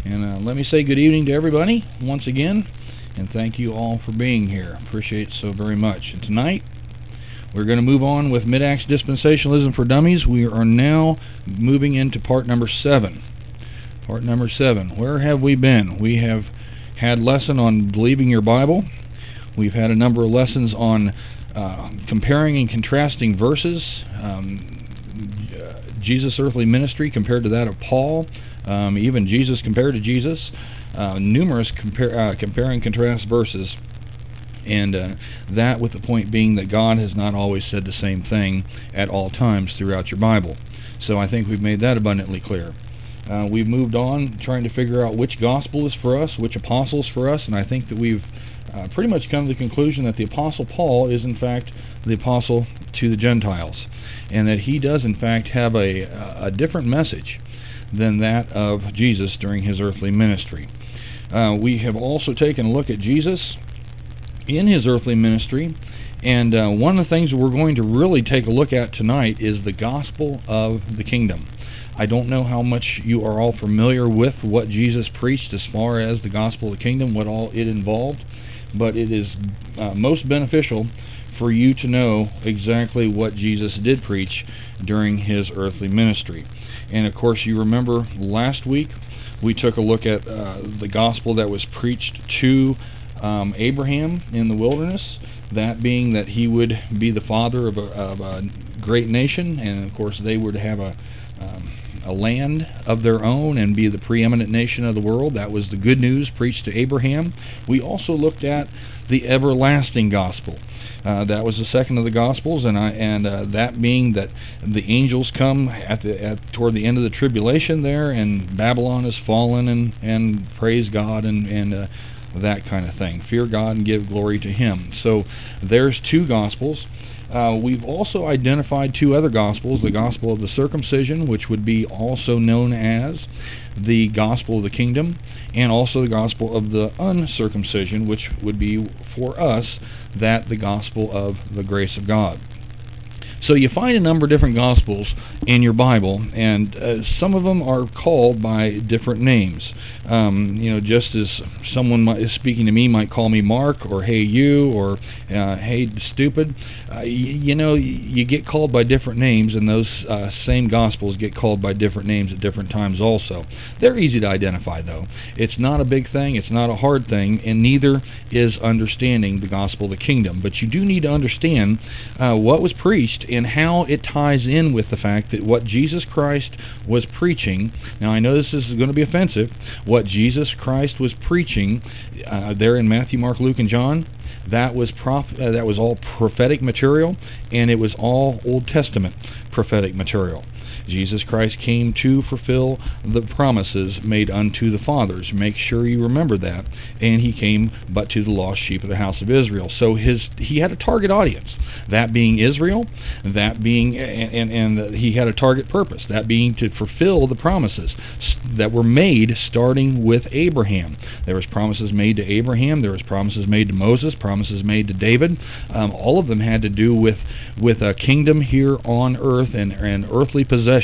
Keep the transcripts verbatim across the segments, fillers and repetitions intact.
And uh, let me say good evening to everybody once again, and thank you all for being here. Appreciate it so very much. And tonight, we're going to move on with Mid-Acts Dispensationalism for Dummies. We are now moving into part number seven. Part number seven. Where have we been? We have had lesson on believing your Bible. We've had a number of lessons on uh, comparing and contrasting verses. Um, uh, Jesus' earthly ministry compared to that of Paul. Um, even Jesus compared to Jesus. Uh, numerous compare, uh, compare and contrast verses. And uh, that with the point being that God has not always said the same thing at all times throughout your Bible. So I think we've made that abundantly clear. Uh, we've moved on trying to figure out which gospel is for us, which apostle is for us, and I think that we've uh, pretty much come to the conclusion that the Apostle Paul is in fact the apostle to the Gentiles, and that he does in fact have a, a different message than that of Jesus during his earthly ministry. Uh, we have also taken a look at Jesus in his earthly ministry, and uh, one of the things that we're going to really take a look at tonight is the gospel of the kingdom. I don't know how much you are all familiar with what Jesus preached as far as the gospel of the kingdom, what all it involved, but it is uh, most beneficial for you to know exactly what Jesus did preach during his earthly ministry. And of course, you remember last week we took a look at uh, the gospel that was preached to um, Abraham in the wilderness, that being that he would be the father of a, of a great nation, and of course they would have a um, a land of their own and be the preeminent nation of the world. That was the good news preached to Abraham. We also looked at the everlasting gospel. Uh, that was the second of the Gospels, and I, and uh, that being that the angels come at the at toward the end of the tribulation there, and Babylon has fallen, and, and praise God, and, and uh, that kind of thing. Fear God and give glory to Him. So there's two Gospels. Uh, we've also identified two other Gospels, the Gospel of the circumcision, which would be also known as the Gospel of the kingdom, and also the Gospel of the uncircumcision, which would be for us that the gospel of the grace of God. So you find a number of different gospels in your Bible, and uh, some of them are called by different names. Um, you know, just as someone might, speaking to me might call me Mark, or hey you, or uh, hey stupid, uh, you, you know, you get called by different names, and those uh, same gospels get called by different names at different times also. They're easy to identify, though. It's not a big thing, it's not a hard thing, and neither is understanding the gospel of the kingdom. But you do need to understand uh, what was preached and how it ties in with the fact that what Jesus Christ was preaching. Now, I know this is going to be offensive. What Jesus Christ was preaching uh, there in Matthew, Mark, Luke, and John, that was prof- uh, that was all prophetic material, and it was all Old Testament prophetic material. Jesus Christ came to fulfill the promises made unto the fathers. Make sure you remember that. And he came but to the lost sheep of the house of Israel. So his he had a target audience, that being Israel, that being and, and, and he had a target purpose, that being to fulfill the promises that were made starting with Abraham. There was promises made to Abraham, there was promises made to Moses, promises made to David. Um, all of them had to do with, with a kingdom here on earth and, and earthly possession.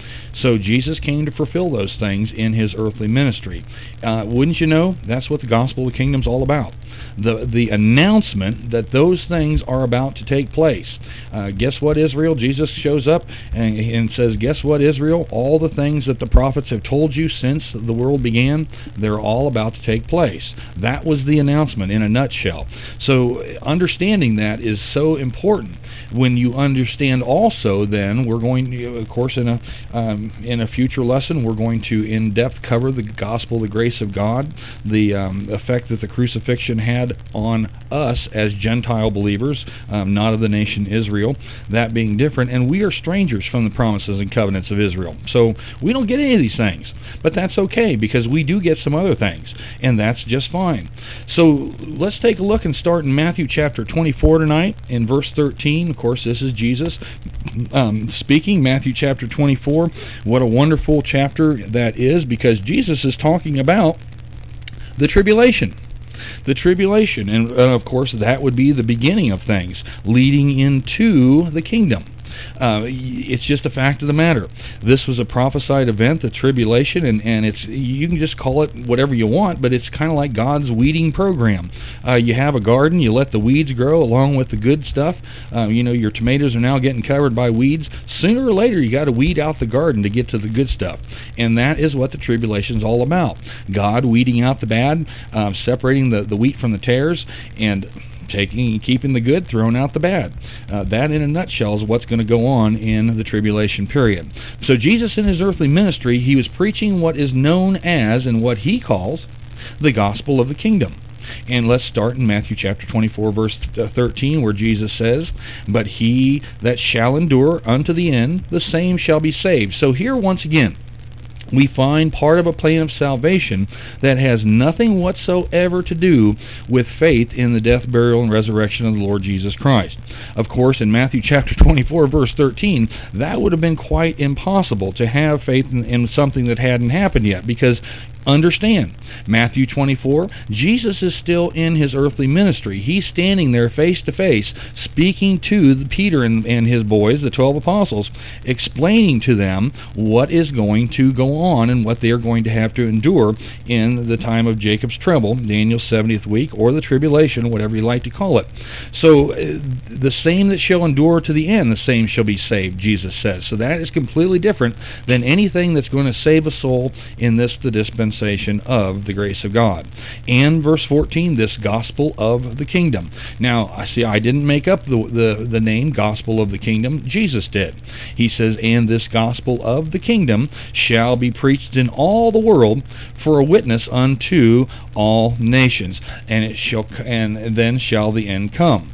So Jesus came to fulfill those things in his earthly ministry. Uh, wouldn't you know, that's what the gospel of the kingdom's all about. The the announcement that those things are about to take place. Uh, guess what, Israel? Jesus shows up and, and says, guess what, Israel? All the things that the prophets have told you since the world began, they're all about to take place. That was the announcement in a nutshell. So understanding that is so important. When you understand also, then, we're going to, of course, in a um, in a future lesson, we're going to in-depth cover the gospel, the grace of God, the um, effect that the crucifixion had on us as Gentile believers, um, not of the nation Israel, that being different, and we are strangers from the promises and covenants of Israel. So we don't get any of these things, but that's okay, because we do get some other things, and that's just fine. So let's take a look and start in Matthew chapter twenty-four tonight, in verse thirteen. Of course, this is Jesus um, speaking, Matthew chapter twenty-four. What a wonderful chapter that is, because Jesus is talking about the tribulation. The tribulation, and uh, of course that would be the beginning of things, leading into the kingdom. Uh, it's just a fact of the matter. This was a prophesied event, the tribulation, and, and it's you can just call it whatever you want, but it's kind of like God's weeding program. Uh, you have a garden, you let the weeds grow along with the good stuff. Uh, you know, your tomatoes are now getting covered by weeds. Sooner or later, you got to weed out the garden to get to the good stuff, and that is what the tribulation is all about. God weeding out the bad, uh, separating the, the wheat from the tares, and taking keeping the good, throwing out the bad. Uh, that, in a nutshell, is what's going to go on in the tribulation period. So Jesus, in his earthly ministry, he was preaching what is known as, and what he calls, the gospel of the kingdom. And let's start in Matthew chapter twenty-four, verse thirteen, where Jesus says, "But he that shall endure unto the end, the same shall be saved." So here, once again, we find part of a plan of salvation that has nothing whatsoever to do with faith in the death, burial, and resurrection of the Lord Jesus Christ. Of course, in Matthew chapter twenty-four, verse thirteen, that would have been quite impossible to have faith in, in something that hadn't happened yet, because understand, Matthew twenty-four, Jesus is still in his earthly ministry. He's standing there face to face, speaking to the Peter and, and his boys, the twelve apostles, explaining to them what is going to go on and what they are going to have to endure in the time of Jacob's trouble, Daniel's seventieth week, or the tribulation, whatever you like to call it. So, uh, the same that shall endure to the end, the same shall be saved, Jesus says. So that is completely different than anything that's going to save a soul in this, the dispensation of the grace of God. And verse fourteen, this gospel of the kingdom. Now, I see I didn't make up the, the, the name gospel of the kingdom. Jesus did. He says, "And this gospel of the kingdom shall be preached in all the world for a witness unto all nations, and it shall and then shall the end come.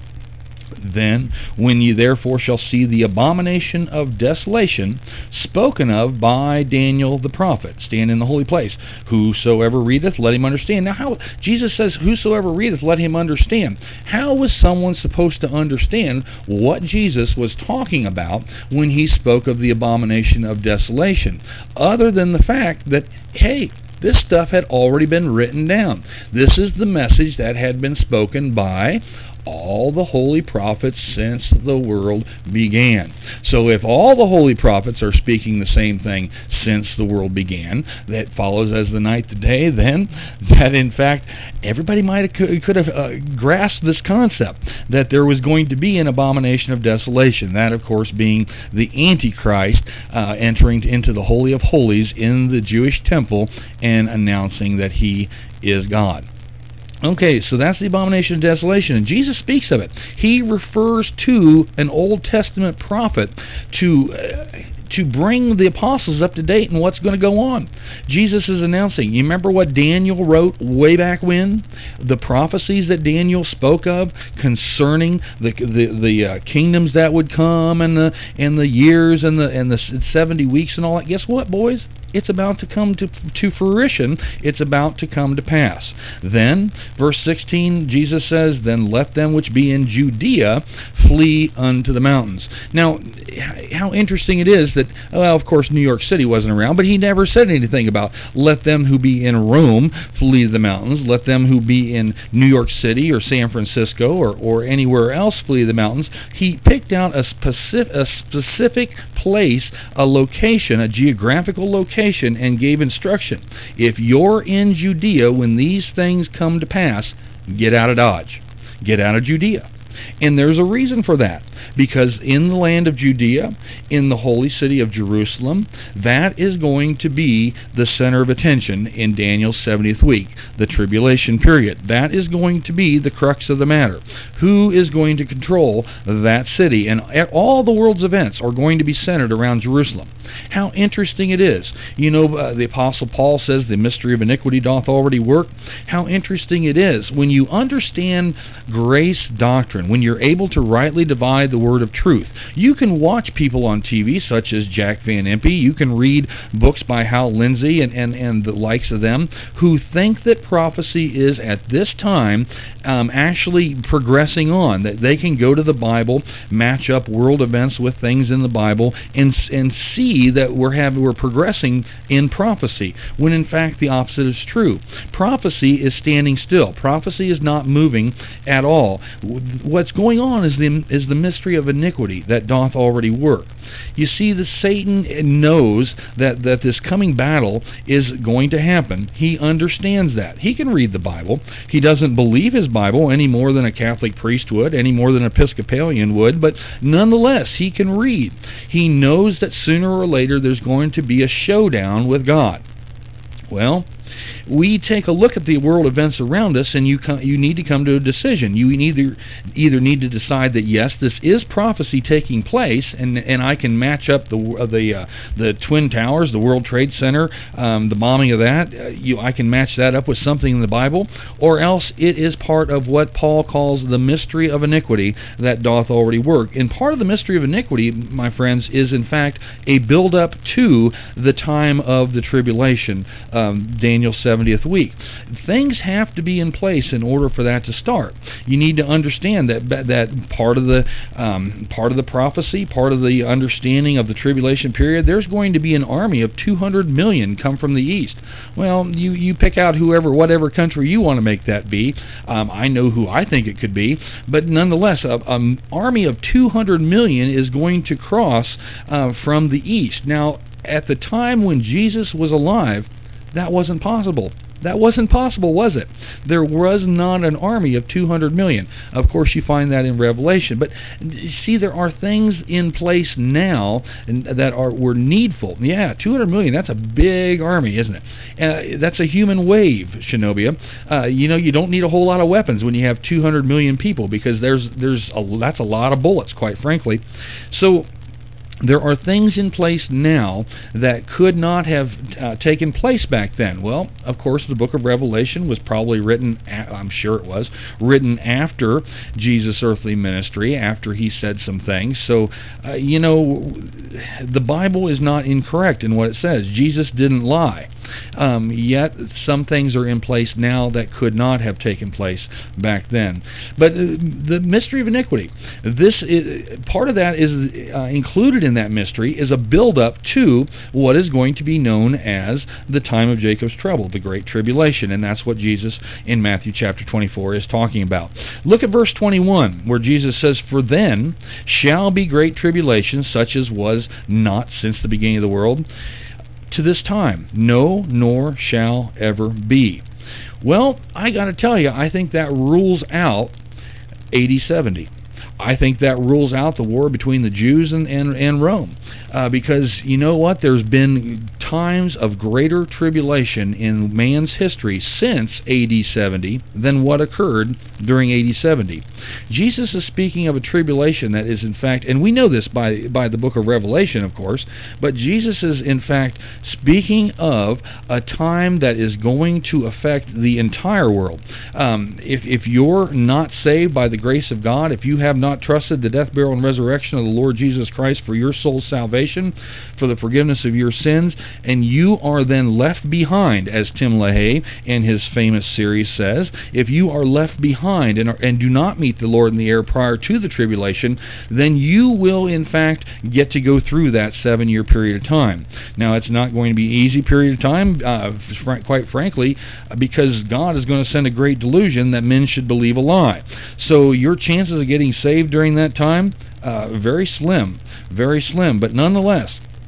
Then, when ye therefore shall see the abomination of desolation spoken of by Daniel the prophet stand in the holy place, whosoever readeth, let him understand." Now, how Jesus says, "Whosoever readeth, let him understand." How was someone supposed to understand what Jesus was talking about when he spoke of the abomination of desolation, other than the fact that, hey, this stuff had already been written down. This is the message that had been spoken by all the holy prophets since the world began. So if all the holy prophets are speaking the same thing since the world began, that follows as the night the day, then that in fact everybody might have could, could have uh, grasped this concept that there was going to be an abomination of desolation. That, of course, being the Antichrist uh, entering into the Holy of Holies in the Jewish temple and announcing that he is God. Okay, so that's the abomination of desolation, and Jesus speaks of it. He refers to an Old Testament prophet to uh, to bring the apostles up to date on what's going to go on. Jesus is announcing. You remember what Daniel wrote way back when? The prophecies that Daniel spoke of concerning the the, the uh, kingdoms that would come, and the and the years, and the and the seventy weeks, and all that. Guess what, boys? It's about to come to to fruition. It's about to come to pass. Then, verse sixteen, Jesus says, "Then let them which be in Judea flee unto the mountains." Now, how interesting it is that, well, of course, New York City wasn't around, but he never said anything about let them who be in Rome flee the mountains, let them who be in New York City or San Francisco or, or anywhere else flee the mountains. He picked out a specific, a specific place, a location, a geographical location, and gave instruction. If you're in Judea when these things come to pass, get out of Dodge. Get out of Judea. And there's a reason for that. Because in the land of Judea, in the holy city of Jerusalem, that is going to be the center of attention in Daniel's seventieth week, the tribulation period. That is going to be the crux of the matter. Who is going to control that city? And all the world's events are going to be centered around Jerusalem. How interesting it is. You know, uh, the Apostle Paul says the mystery of iniquity doth already work. How interesting it is when you understand grace doctrine, when you're able to rightly divide the word of truth. You can watch people on T V such as Jack Van Impe. You can read books by Hal Lindsey and, and, and the likes of them who think that prophecy is at this time um, actually progressing on, that they can go to the Bible, match up world events with things in the Bible, and and see that we're having we're progressing in prophecy, when in fact the opposite is true. Prophecy prophecy is standing still. Prophecy is not moving at all. What's going on is the, is the mystery of iniquity that doth already work. You see, the Satan knows that, that this coming battle is going to happen. He understands that. He can read the Bible. He doesn't believe his Bible any more than a Catholic priest would, any more than an Episcopalian would, but nonetheless, he can read. He knows that sooner or later there's going to be a showdown with God. Well, we take a look at the world events around us, and you come, you need to come to a decision. You either either need to decide that yes, this is prophecy taking place, and and I can match up the the uh, the Twin Towers, the World Trade Center, um, the bombing of that. Uh, you, I can match that up with something in the Bible, or else it is part of what Paul calls the mystery of iniquity that doth already work. And part of the mystery of iniquity, my friends, is in fact a build-up to the time of the tribulation. Um, Daniel seventieth week. Things have to be in place in order for that to start. You need to understand that that part of the um, part of the prophecy, part of the understanding of the tribulation period, there's going to be an army of two hundred million come from the east. Well, you, you pick out whoever, whatever country you want to make that be. Um, I know who I think it could be, but nonetheless, an army of two hundred million is going to cross uh, from the east. Now, at the time when Jesus was alive, that wasn't possible. That wasn't possible, was it? There was not an army of two hundred million. Of course, you find that in Revelation. But see, there are things in place now that are were needful. Yeah, two hundred million, that's a big army, isn't it? Uh, that's a human wave, Shinobia. Uh, you know, you don't need a whole lot of weapons when you have two hundred million people, because there's there's a, that's a lot of bullets, quite frankly. So there are things in place now that could not have uh, taken place back then. Well, of course, the book of Revelation was probably written, I'm sure it was, written after Jesus' earthly ministry, after he said some things. So, uh, you know, the Bible is not incorrect in what it says. Jesus didn't lie. Um, yet some things are in place now that could not have taken place back then. But uh, the mystery of iniquity, this is, part of that is uh, included in that mystery is a build-up to what is going to be known as the time of Jacob's trouble, the Great Tribulation, and that's what Jesus in Matthew chapter twenty-four is talking about. Look at verse twenty-one, where Jesus says, "For then shall be great tribulation, such as was not since the beginning of the world, to this time, no, nor shall ever be." Well, I got to tell you, I think that rules out A D seventy. I think that rules out the war between the Jews and, and, and Rome. Uh, because, you know what, there's been times of greater tribulation in man's history since A D seventy than what occurred during A D seventy. Jesus is speaking of a tribulation that is in fact, and we know this by, by the book of Revelation, of course, but Jesus is in fact speaking of a time that is going to affect the entire world. Um, if, if you're not saved by the grace of God, if you have not trusted the death, burial, and resurrection of the Lord Jesus Christ for your soul's salvation, for the forgiveness of your sins, and you are then left behind, as Tim LaHaye in his famous series says, if you are left behind and, are, and do not meet the Lord in the air prior to the tribulation, then you will in fact get to go through that seven-year period of time. Now, it's not going to be an easy period of time, uh, fr- quite frankly, because God is going to send a great delusion that men should believe a lie. So your chances of getting saved during that time, uh, very slim, very slim, but nonetheless,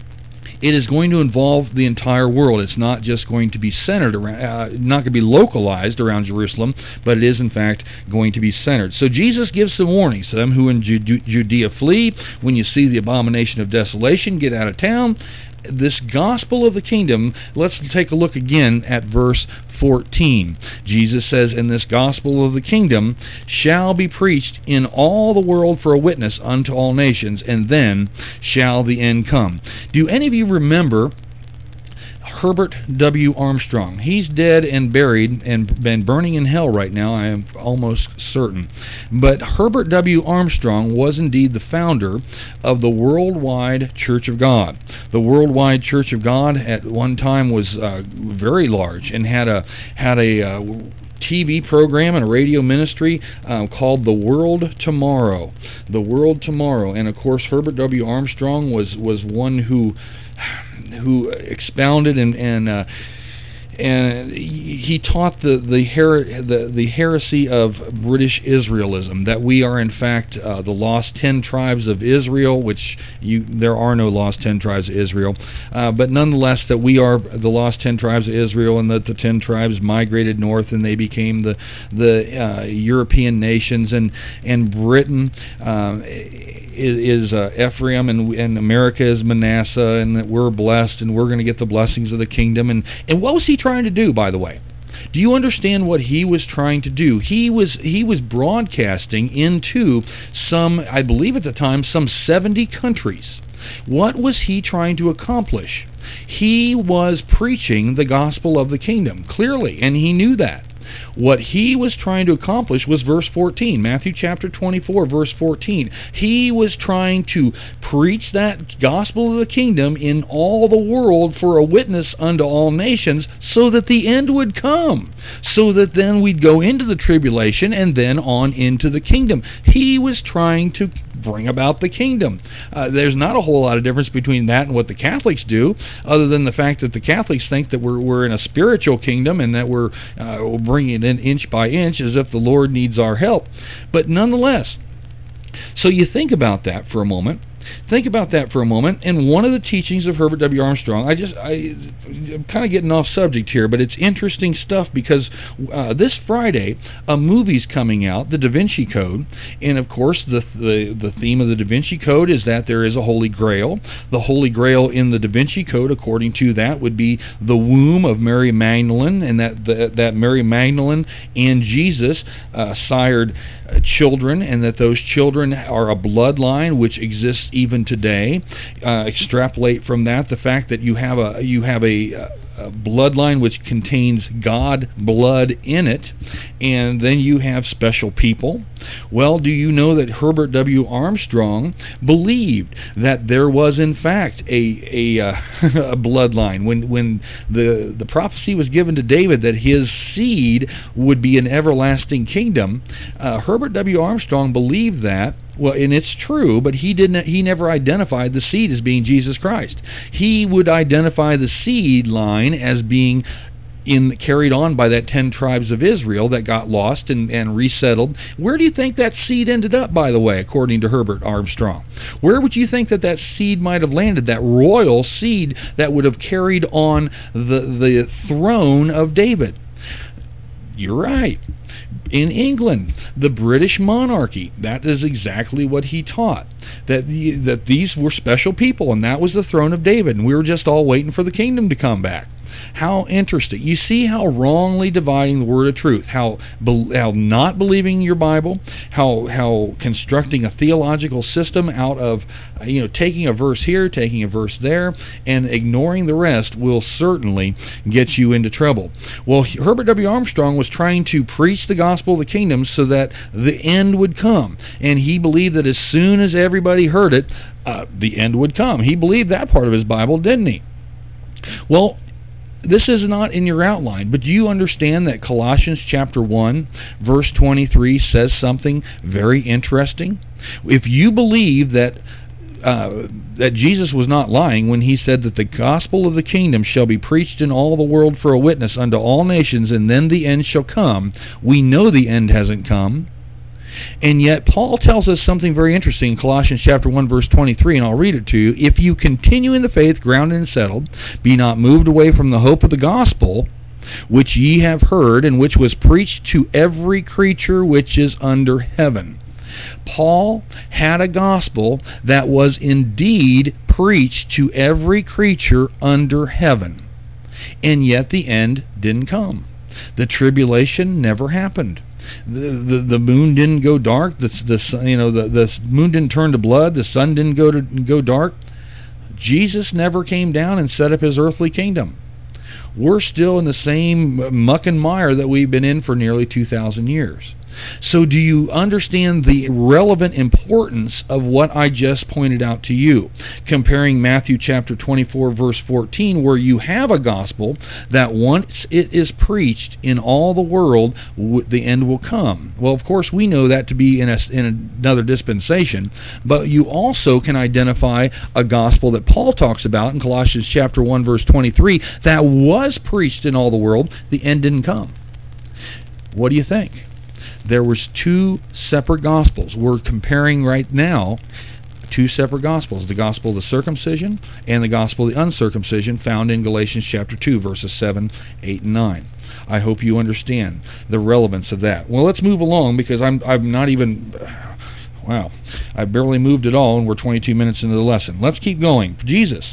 it is going to involve the entire world. It's not just going to be centered around, uh, not going to be localized around Jerusalem, but it is in fact going to be centered. So Jesus gives some warnings to them who in Judea flee. When you see the abomination of desolation, get out of town. This gospel of the kingdom, let's take a look again at verse fourteen. Jesus says, "And this gospel of the kingdom shall be preached in all the world for a witness unto all nations, and then shall the end come." Do any of you remember Herbert W. Armstrong? He's dead and buried and been burning in hell right now, I am almost certain. But Herbert W. Armstrong was indeed the founder of the Worldwide Church of God. The Worldwide Church of God at one time was uh, very large and had a had a uh, T V program and a radio ministry uh, called The World Tomorrow. The World Tomorrow. And of course, Herbert W. Armstrong was, was one who who expounded and, and uh, and he taught the the, her, the the heresy of British Israelism, that we are in fact uh, the lost ten tribes of Israel, which you there are no lost ten tribes of Israel, uh, but nonetheless that we are the lost ten tribes of Israel, and that the ten tribes migrated north and they became the the uh, European nations, and and Britain uh, is, is uh, Ephraim, and and America is Manasseh, and that we're blessed and we're going to get the blessings of the kingdom. And and what was he trying to do, by the way? Do you understand what he was trying to do? He was he was broadcasting into some, I believe at the time, some seventy countries. What was he trying to accomplish? He was preaching the gospel of the kingdom, clearly, and he knew that. What he was trying to accomplish was verse fourteen, Matthew chapter twenty-four, verse fourteen. He was trying to preach that gospel of the kingdom in all the world for a witness unto all nations, so that the end would come, so that then we'd go into the tribulation and then on into the kingdom. He was trying to bring about the kingdom. Uh, there's not a whole lot of difference between that and what the Catholics do, other than the fact that the Catholics think that we're we're in a spiritual kingdom and that we're uh, bringing it in inch by inch as if the Lord needs our help. But nonetheless, so you think about that for a moment. Think about that for a moment, and one of the teachings of Herbert W. Armstrong, I just, I, I'm kind of getting off subject here, but it's interesting stuff, because uh, this Friday, a movie's coming out, The Da Vinci Code, and of course the, the the theme of the Da Vinci Code is that there is a Holy Grail. The Holy Grail in the Da Vinci Code, according to that, would be the womb of Mary Magdalene, and that the, that Mary Magdalene and Jesus uh, sired uh, children, and that those children are a bloodline which exists even today. Uh, extrapolate from that the fact that you have a you have a, a bloodline which contains God blood in it, and then you have special people. Well, do you know that Herbert W. Armstrong believed that there was in fact a a, uh, a bloodline when when the the prophecy was given to David that his seed would be an everlasting kingdom? Uh, Herbert W. Armstrong believed that. Well, and it's true, but he didn't. He never identified the seed as being Jesus Christ. He would identify the seed line as being in carried on by that ten tribes of Israel that got lost and, and resettled. Where do you think that seed ended up, by the way, according to Herbert Armstrong? Where would you think that that seed might have landed, that royal seed that would have carried on the the throne of David? You're right. In England, the British monarchy, that is exactly what he taught, that the, that these were special people, and that was the throne of David, and we were just all waiting for the kingdom to come back. How interesting. You see how wrongly dividing the word of truth, how be, how not believing your Bible, how how constructing a theological system out of, you know, taking a verse here, taking a verse there, and ignoring the rest will certainly get you into trouble. Well, Herbert W. Armstrong was trying to preach the gospel of the kingdom so that the end would come, and he believed that as soon as everybody heard it, uh, the end would come. He believed that part of his Bible, didn't he? Well, this is not in your outline, but do you understand that Colossians chapter one, verse twenty-three says something very interesting? If you believe that uh, that Jesus was not lying when he said that the gospel of the kingdom shall be preached in all the world for a witness unto all nations, and then the end shall come, we know the end hasn't come. And yet Paul tells us something very interesting in Colossians chapter one, verse twenty-three, and I'll read it to you. If you continue in the faith, grounded and settled, be not moved away from the hope of the gospel, which ye have heard, and which was preached to every creature which is under heaven. Paul had a gospel that was indeed preached to every creature under heaven, and yet the end didn't come. The tribulation never happened. The, the the moon didn't go dark. The the you know the the moon didn't turn to blood. The sun didn't go to go dark. Jesus never came down and set up his earthly kingdom. We're still in the same muck and mire that we've been in for nearly two thousand years. So do you understand the relevant importance of what I just pointed out to you? Comparing Matthew chapter twenty-four, verse fourteen, where you have a gospel that once it is preached in all the world, the end will come. Well, of course, we know that to be in, a, in another dispensation, but you also can identify a gospel that Paul talks about in Colossians chapter one, verse twenty-three, that was preached in all the world, the end didn't come. What do you think? There was two separate gospels. We're comparing right now two separate gospels, the gospel of the circumcision and the gospel of the uncircumcision, found in Galatians chapter two, verses seven, eight, and nine. I hope you understand the relevance of that. Well, let's move along, because I'm I'm not even, wow, I barely moved at all, and we're twenty-two minutes into the lesson. Let's keep going. Jesus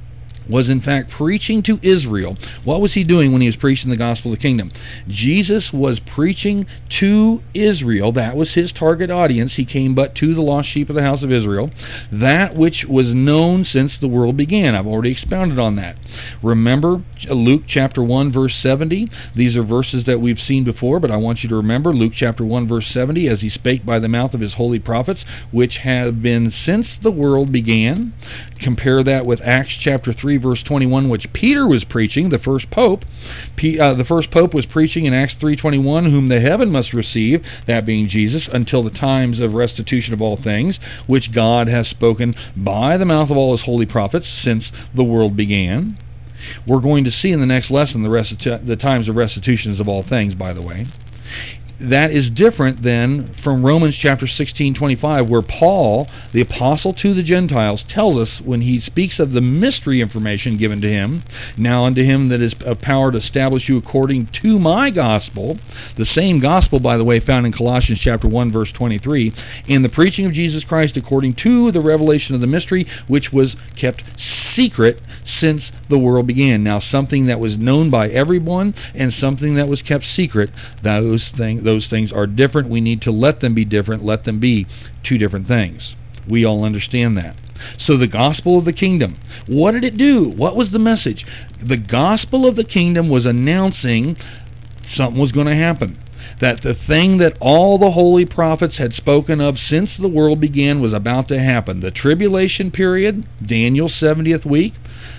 was in fact preaching to Israel. What was he doing when he was preaching the gospel of the kingdom? Jesus was preaching to Israel. That was his target audience. He came but to the lost sheep of the house of Israel, that which was known since the world began. I've already expounded on that. Remember Luke chapter one, verse seventy. These are verses that we've seen before, but I want you to remember Luke chapter one, verse seventy, as he spake by the mouth of his holy prophets, which have been since the world began. Compare that with Acts chapter three, verse twenty-one, which Peter was preaching, the first pope. P, uh, the first pope was preaching in Acts three twenty-one, whom the heaven must receive, that being Jesus, until the times of restitution of all things, which God has spoken by the mouth of all his holy prophets since the world began. We're going to see in the next lesson the, restitu- the times of restitutions of all things, by the way. That is different than from Romans chapter sixteen twenty-five, where Paul, the apostle to the Gentiles, tells us when he speaks of the mystery information given to him, now unto him that is of power to establish you according to my gospel, the same gospel, by the way, found in Colossians chapter one, verse twenty-three, in the preaching of Jesus Christ according to the revelation of the mystery, which was kept secret since the world began. Now, something that was known by everyone and something that was kept secret, those things, those things are different. We need to let them be different, let them be two different things. We all understand that. So the gospel of the kingdom, what did it do? What was the message? The gospel of the kingdom was announcing something was going to happen. That the thing that all the holy prophets had spoken of since the world began was about to happen. The tribulation period, Daniel's seventieth week,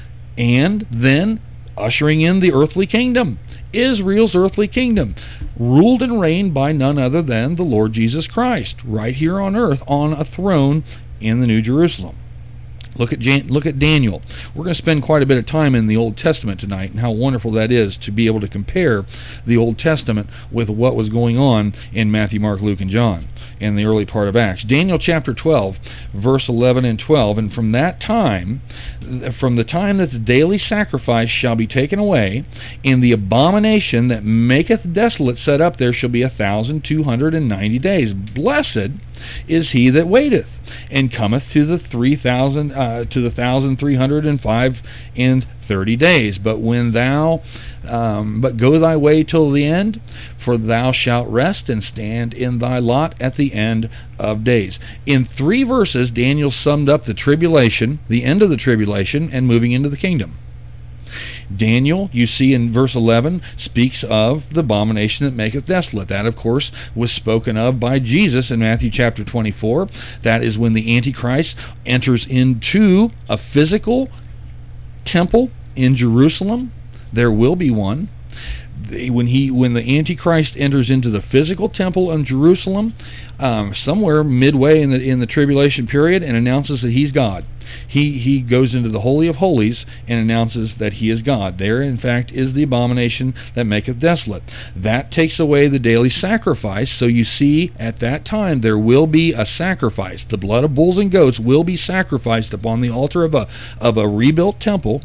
and then ushering in the earthly kingdom, Israel's earthly kingdom, ruled and reigned by none other than the Lord Jesus Christ, right here on earth on a throne in the New Jerusalem. Look at Jan- look at Daniel. We're going to spend quite a bit of time in the Old Testament tonight, and how wonderful that is to be able to compare the Old Testament with what was going on in Matthew, Mark, Luke, and John in the early part of Acts. Daniel chapter twelve, verse eleven and twelve, and from that time, from the time that the daily sacrifice shall be taken away, and the abomination that maketh desolate set up, there shall be a thousand two hundred and ninety days. Blessed is he that waiteth, and cometh to the three thousand uh, to the thousand three hundred and five and thirty days. But when thou um, but go thy way till the end, for thou shalt rest and stand in thy lot at the end of days. In three verses, Daniel summed up the tribulation, the end of the tribulation, and moving into the kingdom. Daniel, you see in verse eleven, speaks of the abomination that maketh desolate. That, of course, was spoken of by Jesus in Matthew chapter twenty-four. That is when the Antichrist enters into a physical temple in Jerusalem. There will be one. When he, when the Antichrist enters into the physical temple in Jerusalem, um, somewhere midway in the in the tribulation period, and announces that he's God. He he goes into the Holy of Holies and announces that he is God. There, in fact, is the abomination that maketh desolate. That takes away the daily sacrifice. So you see, at that time, there will be a sacrifice. The blood of bulls and goats will be sacrificed upon the altar of a of a rebuilt temple.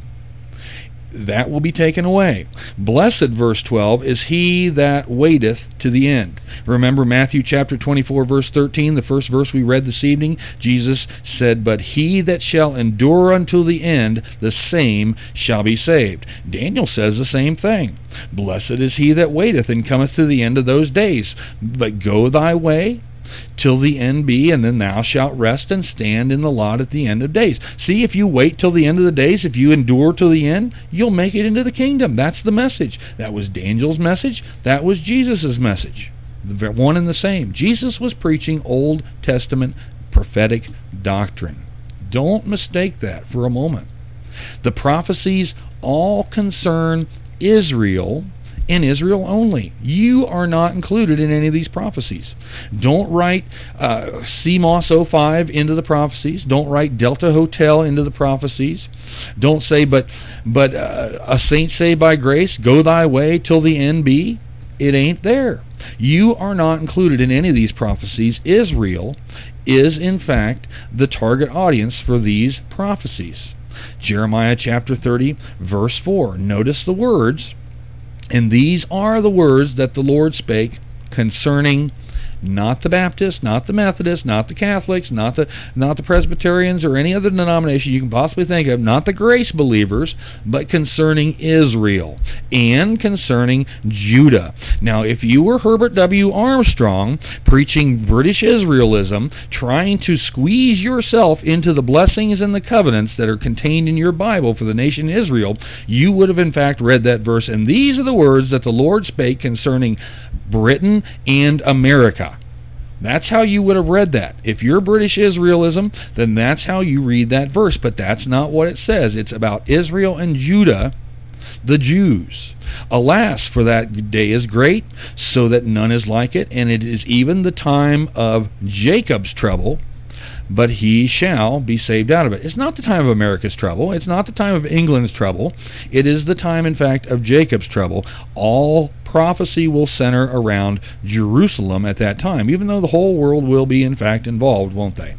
That will be taken away. Blessed, verse twelve, is he that waiteth to the end. Remember Matthew chapter twenty-four, verse thirteen, the first verse we read this evening. Jesus said, "But he that shall endure until the end, the same shall be saved." Daniel says the same thing. Blessed is he that waiteth and cometh to the end of those days. But go thy way till the end be, and then thou shalt rest and stand in the lot at the end of days. See, if you wait till the end of the days, if you endure till the end, you'll make it into the kingdom. That's the message. That was Daniel's message. That was Jesus' message. the one and the same. Jesus was preaching Old Testament prophetic doctrine. Don't mistake that for a moment. The prophecies all concern Israel and Israel only. You are not included in any of these prophecies. Don't write uh, C M O S oh five into the prophecies. Don't write Delta Hotel into the prophecies. Don't say, but but uh, a saint say by grace, go thy way till the end be. It ain't there. You are not included in any of these prophecies. Israel is, in fact, the target audience for these prophecies. Jeremiah chapter thirty, verse four. Notice the words, and these are the words that the Lord spake concerning not the Baptists, not the Methodists, not the Catholics, not the not the Presbyterians or any other denomination you can possibly think of, not the grace believers, but concerning Israel and concerning Judah. Now, if you were Herbert W. Armstrong preaching British Israelism, trying to squeeze yourself into the blessings and the covenants that are contained in your Bible for the nation Israel, you would have in fact read that verse, and these are the words that the Lord spake concerning Britain and America. That's how you would have read that. If you're British Israelism, then that's how you read that verse. But that's not what it says. It's about Israel and Judah, the Jews. Alas, for that day is great, so that none is like it, and it is even the time of Jacob's trouble, but he shall be saved out of it. It's not the time of America's trouble. It's not the time of England's trouble. It is the time, in fact, of Jacob's trouble. All prophecy will center around Jerusalem at that time, even though the whole world will be, in fact, involved, won't they?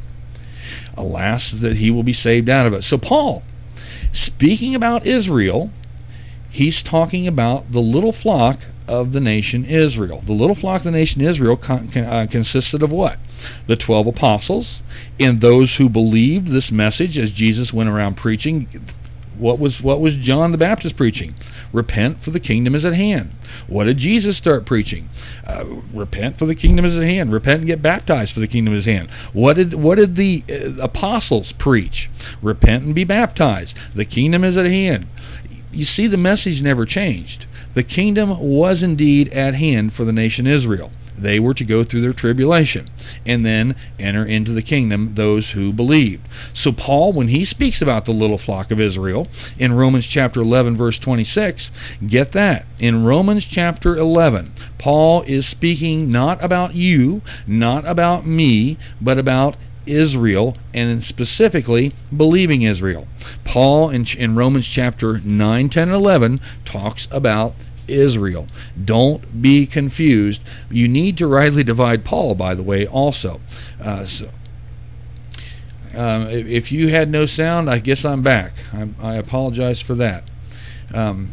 Alas, that he will be saved out of it. So Paul, speaking about Israel, he's talking about the little flock of the nation Israel. The little flock of the nation Israel con- uh, consisted of what? The twelve apostles, and those who believed this message as Jesus went around preaching. What was what was John the Baptist preaching? Repent, for the kingdom is at hand. What did Jesus start preaching? Uh, repent, for the kingdom is at hand. Repent and get baptized, for the kingdom is at hand. What did what did the uh, apostles preach? Repent and be baptized. The kingdom is at hand. You see, the message never changed. The kingdom was indeed at hand for the nation Israel. They were to go through their tribulation and then enter into the kingdom, those who believed. So Paul, when he speaks about the little flock of Israel in Romans chapter eleven, verse twenty-six, get that. In Romans chapter eleven, Paul is speaking not about you, not about me, but about Israel, and specifically believing Israel. Paul in, in Romans chapter nine, ten, and eleven talks about Israel. Don't be confused. You need to rightly divide Paul, by the way, also. Uh, so, um, if you had no sound, I guess I'm back. I, I apologize for that. Um,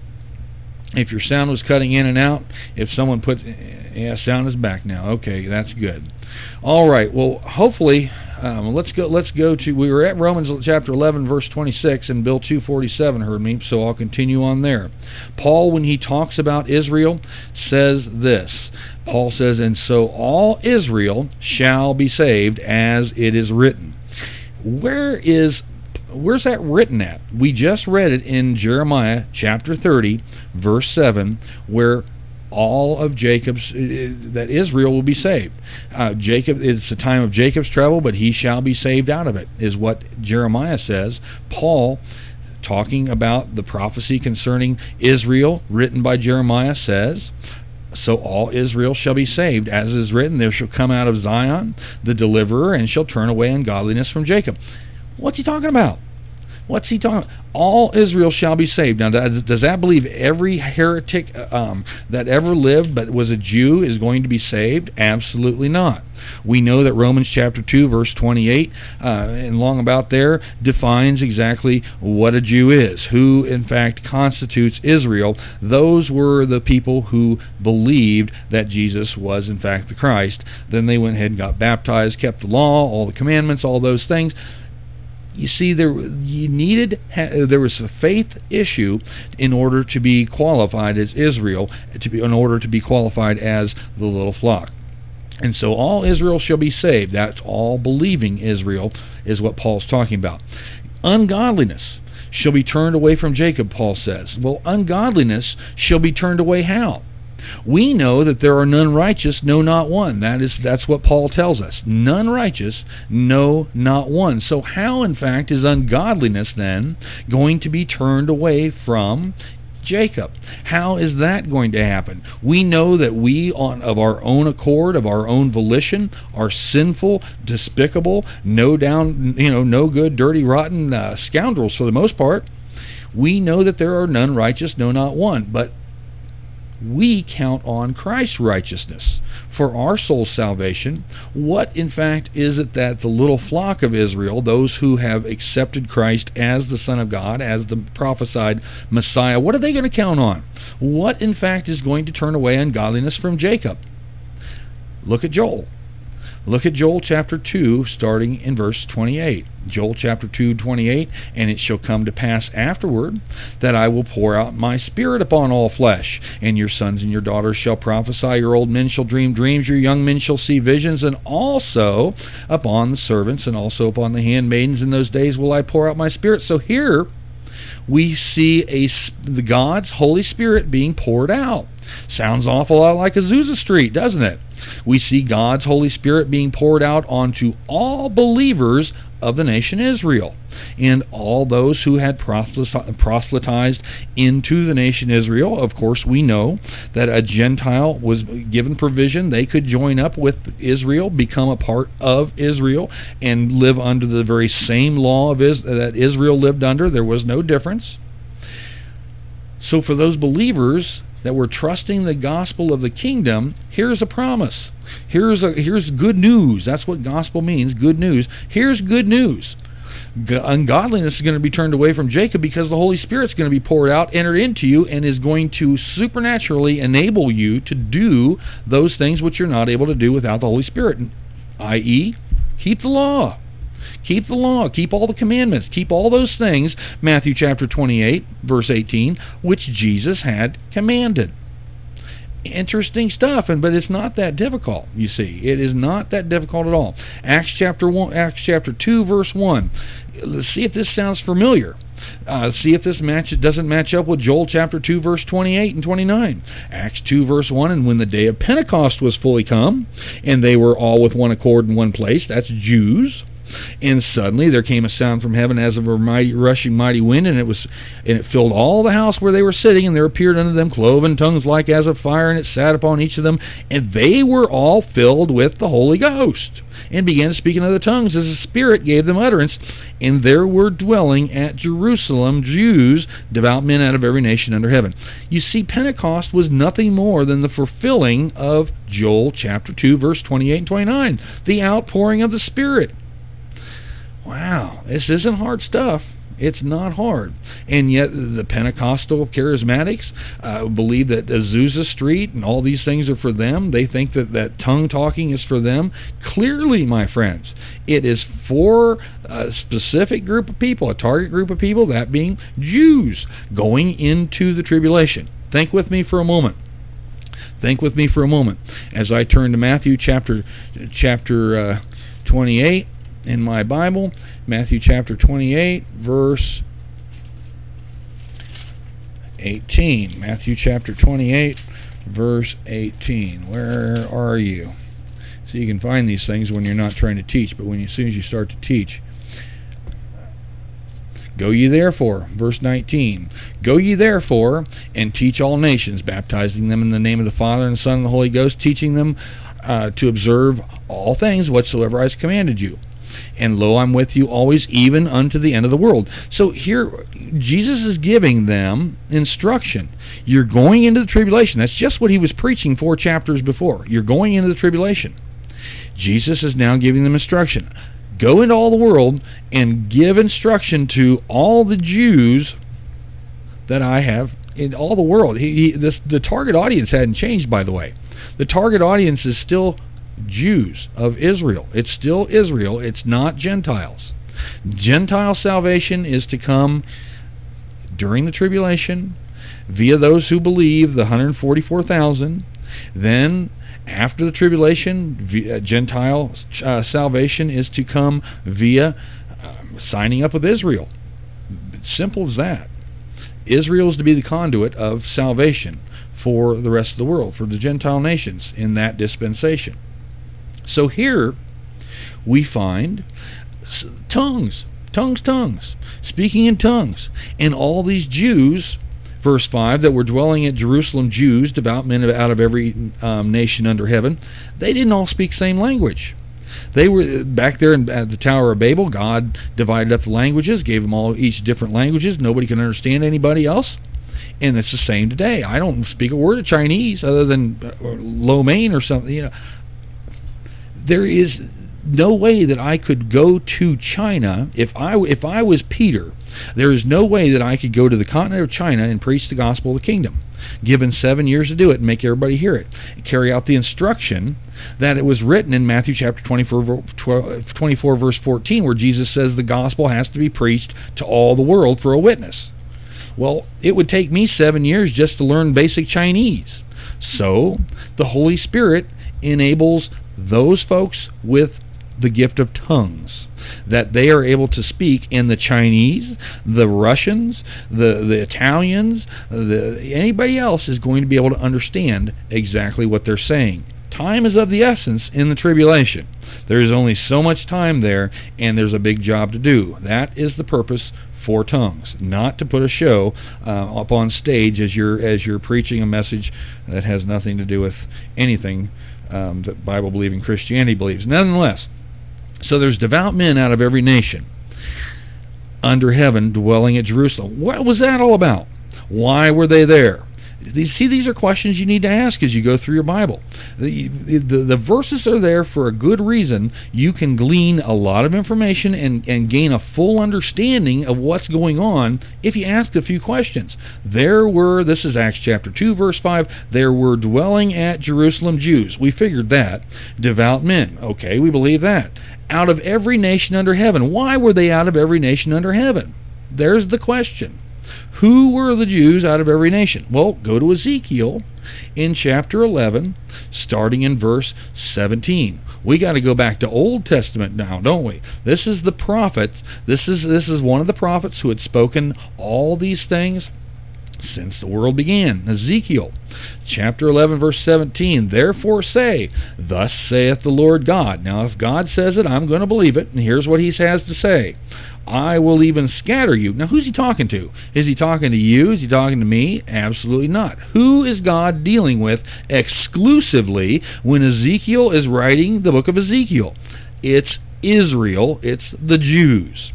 if your sound was cutting in and out, if someone put, yeah, sound is back now. Okay, that's good. All right. Well, hopefully, um, let's go. Let's go to. We were at Romans chapter eleven, verse twenty-six, and Bill two forty-seven heard me, so I'll continue on there. Paul, when he talks about Israel, says this. Paul says, "And so all Israel shall be saved, as it is written." Where is where's that written at? We just read it in Jeremiah chapter thirty, verse seven, where all of Jacob's, that Israel will be saved. Uh, Jacob, it's the time of Jacob's trouble, but he shall be saved out of it, is what Jeremiah says. Paul, talking about the prophecy concerning Israel, written by Jeremiah, says, "So all Israel shall be saved, as it is written, there shall come out of Zion the deliverer, and shall turn away ungodliness from Jacob." What's he talking about? What's he talking about? All Israel shall be saved. Now, does that believe every heretic um, that ever lived but was a Jew is going to be saved? Absolutely not. We know that Romans chapter two, verse twenty-eight, uh, and long about there, defines exactly what a Jew is, who in fact constitutes Israel. Those were the people who believed that Jesus was in fact the Christ. Then they went ahead and got baptized, kept the law, all the commandments, all those things. You see, there you needed there was a faith issue in order to be qualified as Israel, to be in order to be qualified as the little flock. And so all Israel shall be saved. That's all believing Israel is what Paul's talking about. Ungodliness shall be turned away from Jacob, Paul says. Well, ungodliness shall be turned away how? We know that there are none righteous, no, not one. That is, that's what Paul tells us. None righteous, no, not one. So how, in fact, is ungodliness then going to be turned away from Jacob? How is that going to happen? We know that we, on of our own accord, of our own volition, are sinful, despicable, no down, you know, no good, dirty, rotten uh, scoundrels for the most part. We know that there are none righteous, no, not one. But we count on Christ's righteousness for our soul's salvation. What, in fact, is it that the little flock of Israel, those who have accepted Christ as the Son of God, as the prophesied Messiah, what are they going to count on? What, in fact, is going to turn away ungodliness from Jacob? Look at Joel. Look at Joel chapter two, starting in verse twenty-eight. Joel chapter two, twenty-eight, and it shall come to pass afterward that I will pour out my Spirit upon all flesh, and your sons and your daughters shall prophesy, your old men shall dream dreams, your young men shall see visions, and also upon the servants and also upon the handmaidens in those days will I pour out my Spirit. So here we see a, the God's Holy Spirit being poured out. Sounds an awful lot like Azusa Street, doesn't it? We see God's Holy Spirit being poured out onto all believers of the nation Israel, and all those who had proselytized into the nation Israel. Of course, we know that a Gentile was given provision. They could join up with Israel, become a part of Israel, and live under the very same law of Is- that Israel lived under. There was no difference. So for those believers that were trusting the gospel of the kingdom, here's a promise. Here's a, here's good news. That's what gospel means, good news. Here's good news. Ungodliness is going to be turned away from Jacob because the Holy Spirit's going to be poured out, entered into you, and is going to supernaturally enable you to do those things which you're not able to do without the Holy Spirit, that is, keep the law. Keep the law, keep all the commandments, keep all those things, Matthew chapter twenty-eight, verse eighteen, which Jesus had commanded. Interesting stuff, and but it's not that difficult, you see. It is not that difficult at all. Acts chapter one, Acts chapter two, verse one. Let's see if this sounds familiar. Uh, see if this match it doesn't match up with Joel chapter two, verse twenty-eight and twenty-nine. Acts two, verse one, and when the day of Pentecost was fully come, and they were all with one accord in one place, that's Jews. And suddenly there came a sound from heaven as of a mighty, rushing mighty wind, and it was, and it filled all the house where they were sitting, and there appeared unto them cloven tongues like as of fire, and it sat upon each of them, and they were all filled with the Holy Ghost, and began to speak in other tongues as the Spirit gave them utterance. And there were dwelling at Jerusalem Jews, devout men out of every nation under heaven. You see, Pentecost was nothing more than the fulfilling of Joel chapter two, verse twenty-eight and twenty-nine, the outpouring of the Spirit. Wow, this isn't hard stuff. It's not hard. And yet the Pentecostal charismatics uh, believe that Azusa Street and all these things are for them. They think that, that tongue-talking is for them. Clearly, my friends, it is for a specific group of people, a target group of people, that being Jews, going into the tribulation. Think with me for a moment. Think with me for a moment as I turn to Matthew chapter, chapter uh, twenty-eight. In my Bible, Matthew chapter twenty-eight, verse eighteen. Matthew chapter twenty-eight, verse eighteen. Where are you? So you can find these things when you're not trying to teach, but when you, as soon as you start to teach. Go ye therefore, verse nineteen, go ye therefore and teach all nations, baptizing them in the name of the Father and the Son and the Holy Ghost, teaching them uh, to observe all things whatsoever I have commanded you. And lo, I'm with you always, even unto the end of the world. So here, Jesus is giving them instruction. You're going into the tribulation. That's just what he was preaching four chapters before. You're going into the tribulation. Jesus is now giving them instruction. Go into all the world and give instruction to all the Jews that I have in all the world. He, he, this, the target audience hadn't changed, by the way. The target audience is still Jews of Israel. It's still Israel. It's not Gentiles. Gentile salvation is to come during the tribulation via those who believe, the one hundred forty-four thousand. Then after the tribulation, via Gentile uh, salvation is to come via uh, signing up with Israel. Simple as that. Israel is to be the conduit of salvation for the rest of the world, for the Gentile nations in that dispensation. So here we find tongues, tongues, tongues, speaking in tongues. And all these Jews, verse five, that were dwelling at Jerusalem, Jews, devout men out of every um, nation under heaven, they didn't all speak the same language. They were back there in, at the Tower of Babel. God divided up the languages, gave them all each different languages. Nobody can understand anybody else. And it's the same today. I don't speak a word of Chinese other than uh, lo mein or something. You know, there is no way that I could go to China if I if I was Peter. There is no way that I could go to the continent of China and preach the gospel of the kingdom, given seven years to do it and make everybody hear it, and carry out the instruction that it was written in Matthew chapter twenty-four, twenty-four, verse fourteen, where Jesus says the gospel has to be preached to all the world for a witness. Well, it would take me seven years just to learn basic Chinese. So, the Holy Spirit enables those folks with the gift of tongues, that they are able to speak in the Chinese, the Russians, the, the Italians, the, anybody else is going to be able to understand exactly what they're saying. Time is of the essence in the tribulation. There is only so much time there, and there's a big job to do. That is the purpose for tongues, not to put a show uh, up on stage as you're as you're preaching a message that has nothing to do with anything um, that Bible-believing Christianity believes. Nonetheless, so there's devout men out of every nation under heaven dwelling at Jerusalem. What was that all about? Why were they there? You see, these are questions you need to ask as you go through your Bible. The, the, the verses are there for a good reason. You can glean a lot of information and, and gain a full understanding of what's going on if you ask a few questions. There were, this is Acts chapter two, verse five, there were dwelling at Jerusalem Jews. We figured that. Devout men. Okay, we believe that. Out of every nation under heaven. Why were they out of every nation under heaven? There's the question. Who were the Jews out of every nation? Well, go to Ezekiel in chapter eleven, starting in verse seventeen. We got to go back to Old Testament now, don't we? This is the prophet. This is this is one of the prophets who had spoken all these things since the world began. Ezekiel chapter eleven, verse seventeen. Therefore say, thus saith the Lord God. Now, if God says it, I'm going to believe it, and here's what he has to say. I will even scatter you. Now, who's he talking to? Is he talking to you? Is he talking to me? Absolutely not. Who is God dealing with exclusively when Ezekiel is writing the book of Ezekiel? It's Israel. It's the Jews.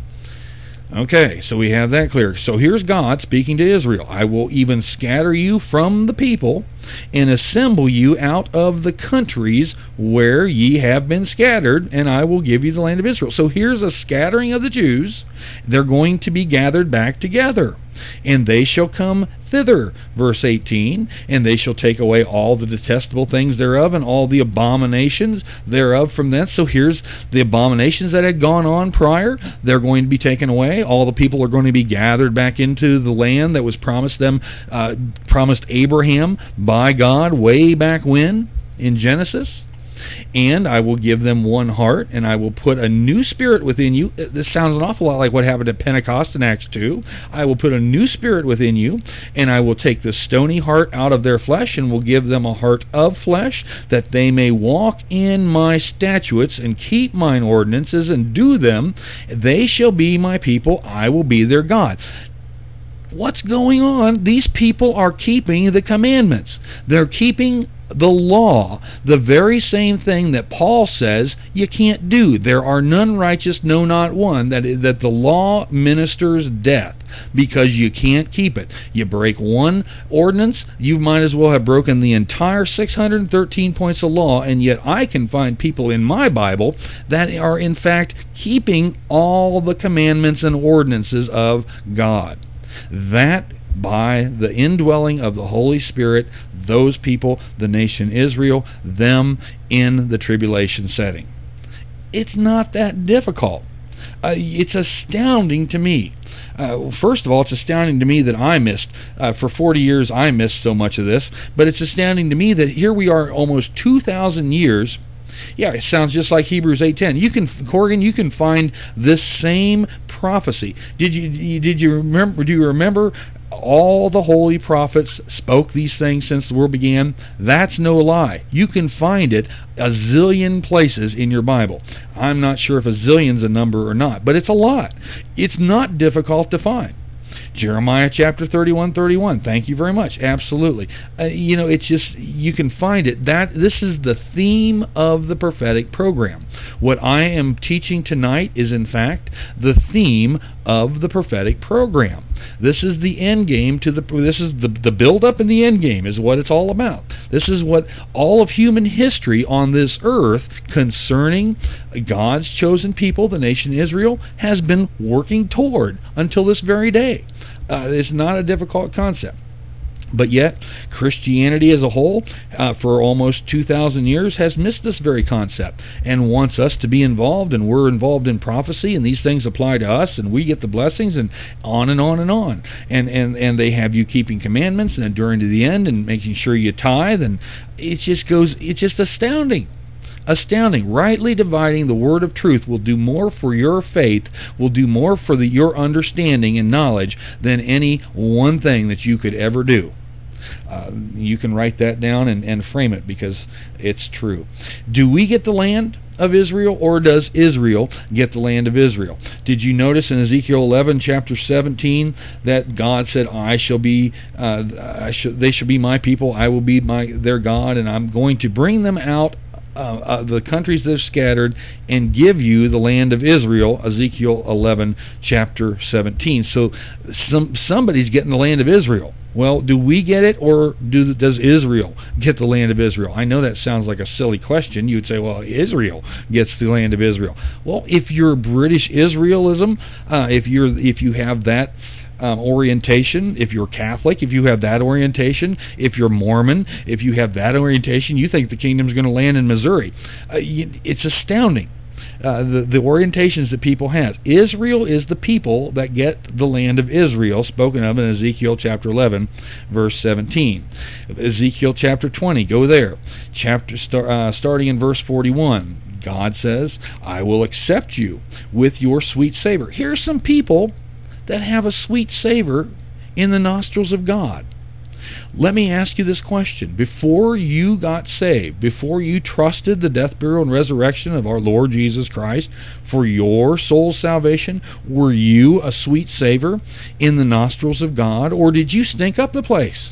Okay, so we have that clear. So here's God speaking to Israel. I will even scatter you from the people and assemble you out of the countries where ye have been scattered, and I will give you the land of Israel. So here's a scattering of the Jews. They're going to be gathered back together. And they shall come thither, verse eighteen, and they shall take away all the detestable things thereof, and all the abominations thereof from thence. So here's the abominations that had gone on prior. They're going to be taken away. All the people are going to be gathered back into the land that was promised them, uh, promised Abraham by God way back when in Genesis. And I will give them one heart, and I will put a new spirit within you. This sounds an awful lot like what happened at Pentecost in Acts two. I will put a new spirit within you, and I will take the stony heart out of their flesh, and will give them a heart of flesh, that they may walk in my statutes, and keep mine ordinances, and do them. They shall be my people, I will be their God. What's going on? These people are keeping the commandments. They're keeping the law, the very same thing that Paul says you can't do. There are none righteous, no, not one. That is, that the law ministers death because you can't keep it. You break one ordinance, you might as well have broken the entire six hundred thirteen points of law, and yet I can find people in my Bible that are in fact keeping all the commandments and ordinances of God. That, by the indwelling of the Holy Spirit, those people, the nation Israel, them in the tribulation setting. It's not that difficult. Uh, it's astounding to me. Uh, first of all, it's astounding to me that I missed, uh, for forty years I missed so much of this, but it's astounding to me that here we are almost two thousand years. Yeah, it sounds just like Hebrews eight ten. You can, Corrigan, you can find this same prophecy. Did you did you remember? Do you remember all the holy prophets spoke these things since the world began? That's no lie. You can find it a zillion places in your Bible. I'm not sure if a zillion's a number or not, but it's a lot. It's not difficult to find. Jeremiah chapter thirty-one, thirty-one. Thank you very much. Absolutely. Uh, you know, it's just, you can find it. That this is the theme of the prophetic program. What I am teaching tonight is, in fact, the theme of the prophetic program. This is the end game to the. This is the the build up and the end game is what it's all about. This is what all of human history on this earth concerning God's chosen people, the nation Israel, has been working toward until this very day. Uh, it's not a difficult concept. But yet, Christianity as a whole, uh, for almost two thousand years, has missed this very concept and wants us to be involved, and we're involved in prophecy, and these things apply to us, and we get the blessings, and on and on and on. And and, and they have you keeping commandments and enduring to the end and making sure you tithe, and it just goes, it's just astounding. Astounding. Rightly dividing the word of truth will do more for your faith, will do more for the, your understanding and knowledge than any one thing that you could ever do. Uh, you can write that down and, and frame it because it's true. Do we get the land of Israel, or does Israel get the land of Israel? Did you notice in Ezekiel eleven, chapter seventeen, that God said, "I shall be, uh, I shall, they shall be my people. I will be my their God, and I'm going to bring them out Uh, uh, the countries that have scattered and give you the land of Israel," Ezekiel eleven, chapter seventeen. So some somebody's getting the land of Israel. Well, do we get it, or do does Israel get the land of Israel? I know that sounds like a silly question. You'd say, well, Israel gets the land of Israel. Well, if you're British Israelism, uh, if you're if you have that Um, orientation, if you're Catholic, if you have that orientation, if you're Mormon, if you have that orientation, you think the kingdom's going to land in Missouri. Uh, you, it's astounding, uh, the, the orientations that people have. Israel is the people that get the land of Israel, spoken of in Ezekiel chapter eleven, verse seventeen. Ezekiel chapter twenty, go there. Chapter star, uh, starting in verse forty-one, God says, "I will accept you with your sweet savor." Here's some people that have a sweet savor in the nostrils of God. Let me ask you this question. Before you got saved, before you trusted the death, burial, and resurrection of our Lord Jesus Christ for your soul's salvation, were you a sweet savor in the nostrils of God, or did you stink up the place?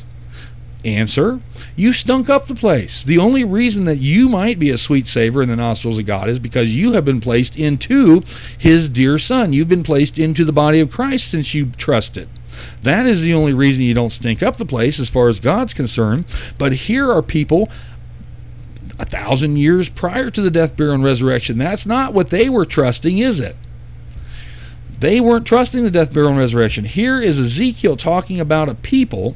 Answer: you stunk up the place. The only reason that you might be a sweet savor in the nostrils of God is because you have been placed into His dear Son. You've been placed into the body of Christ since you trusted. That is the only reason you don't stink up the place as far as God's concerned. But here are people a thousand years prior to the death, burial, and resurrection. That's not what they were trusting, is it? They weren't trusting the death, burial, and resurrection. Here is Ezekiel talking about a people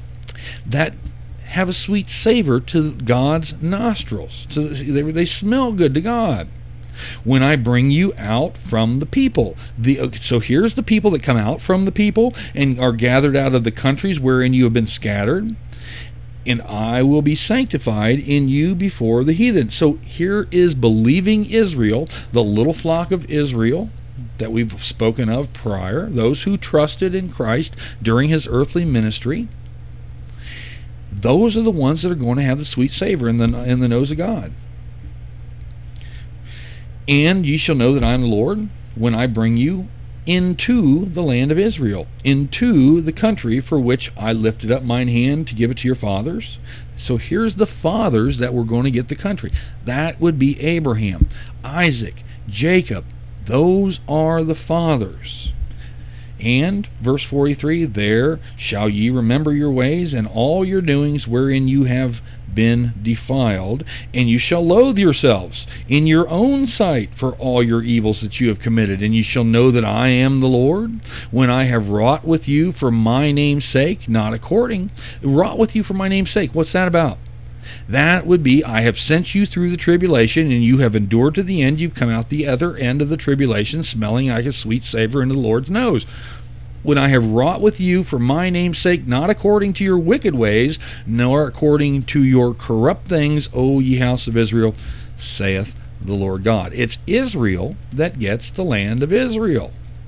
that have a sweet savor to God's nostrils. So they, they smell good to God. When I bring you out from the people. The, so here's the people that come out from the people and are gathered out of the countries wherein you have been scattered. And I will be sanctified in you before the heathen. So here is believing Israel, the little flock of Israel that we've spoken of prior, those who trusted in Christ during His earthly ministry. Those are the ones that are going to have the sweet savor in the in the nose of God. "And ye shall know that I am the Lord when I bring you into the land of Israel, into the country for which I lifted up mine hand to give it to your fathers." So here's the fathers that were going to get the country. That would be Abraham, Isaac, Jacob. Those are the fathers. And, verse forty-three, "There shall ye remember your ways and all your doings wherein you have been defiled, and you shall loathe yourselves in your own sight for all your evils that you have committed, and you shall know that I am the Lord, when I have wrought with you for my name's sake," not according, wrought with you for my name's sake. What's that about? That would be, I have sent you through the tribulation, and you have endured to the end. You've come out the other end of the tribulation, smelling like a sweet savor into the Lord's nose. "When I have wrought with you for my name's sake, not according to your wicked ways, nor according to your corrupt things, O ye house of Israel, saith the Lord God." It's Israel that gets the land of Israel.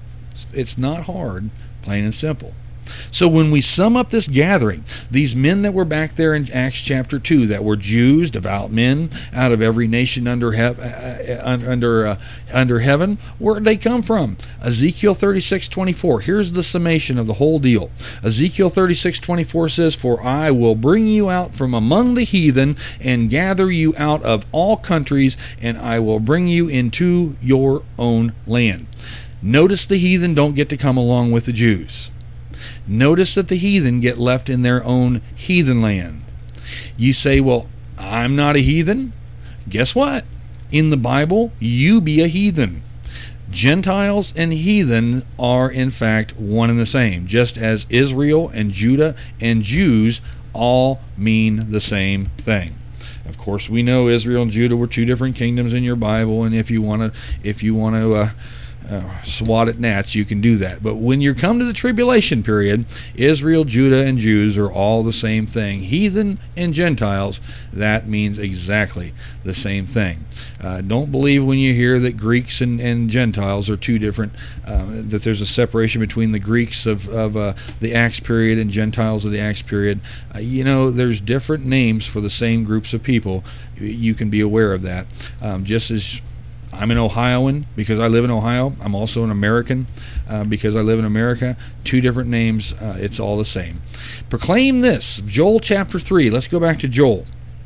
it's not hard, plain and simple. So when we sum up this gathering, these men that were back there in Acts chapter two, that were Jews, devout men out of every nation under he- uh, under uh, under heaven, where did they come from? Ezekiel thirty-six twenty-four. Here's the summation of the whole deal. Ezekiel thirty-six twenty-four says, "For I will bring you out from among the heathen and gather you out of all countries, and I will bring you into your own land." Notice the heathen don't get to come along with the Jews. Notice that the heathen get left in their own heathen land. You say, well, I'm not a heathen. Guess what? In the Bible, you be a heathen. Gentiles and heathen are, in fact, one and the same, just as Israel and Judah and Jews all mean the same thing. Of course, we know Israel and Judah were two different kingdoms in your Bible, and if you want to, if you want to uh, Uh, swat at gnats, you can do that. But when you come to the tribulation period, Israel, Judah, and Jews are all the same thing. Heathen and Gentiles, that means exactly the same thing. Uh, don't believe when you hear that Greeks and, and Gentiles are two different, uh, that there's a separation between the Greeks of, of uh, the Acts period and Gentiles of the Acts period. Uh, you know, there's different names for the same groups of people. You can be aware of that. Um, just as I'm an Ohioan because I live in Ohio. I'm also an American uh, because I live in America. Two different names. Uh, it's all the same. Proclaim this. Joel chapter three. Let's go back to Joel.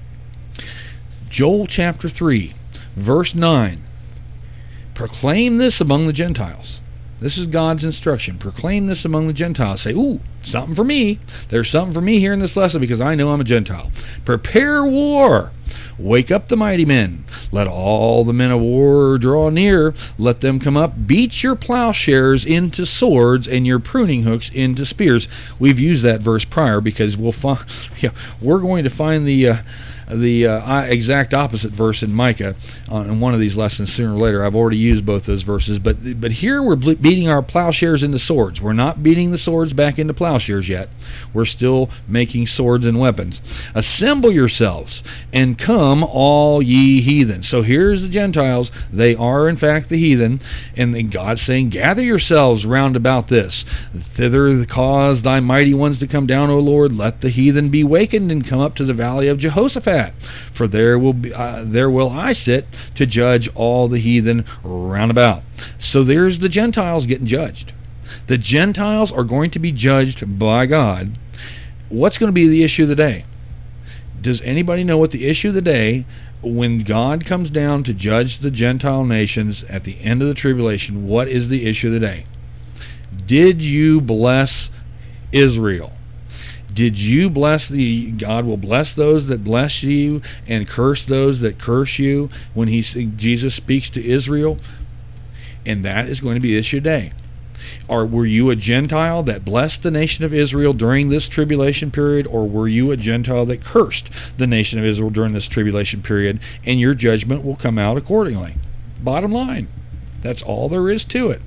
Joel chapter three, verse nine. Proclaim this among the Gentiles. This is God's instruction. Proclaim this among the Gentiles. Say, ooh, something for me. There's something for me here in this lesson because I know I'm a Gentile. Prepare war. Wake up the mighty men. Let all the men of war draw near. Let them come up. Beat your plowshares into swords and your pruning hooks into spears. We've used that verse prior because we'll find, yeah, we're going to find the uh, the uh, exact opposite verse in Micah uh, in one of these lessons sooner or later. I've already used both those verses, but but here we're beating our plowshares into swords. We're not beating the swords back into plowshares yet. We're still making swords and weapons. Assemble yourselves and come, all ye heathen. So here's the Gentiles. They are, in fact, the heathen. And God's saying, gather yourselves round about this. Thither cause thy mighty ones to come down, O Lord. Let the heathen be wakened and come up to the valley of Jehoshaphat. For there will be, uh, there will I sit to judge all the heathen round about. So there's the Gentiles getting judged. The Gentiles are going to be judged by God. What's going to be the issue of the day? Does anybody know what the issue of the day, when God comes down to judge the Gentile nations at the end of the tribulation, what is the issue of the day? Did you bless Israel? Did you bless the, God will bless those that bless you and curse those that curse you when he, Jesus speaks to Israel? And that is going to be the issue of the day. Or were you a Gentile that blessed the nation of Israel during this tribulation period, or were you a Gentile that cursed the nation of Israel during this tribulation period, and your judgment will come out accordingly? Bottom line, that's all there is to it.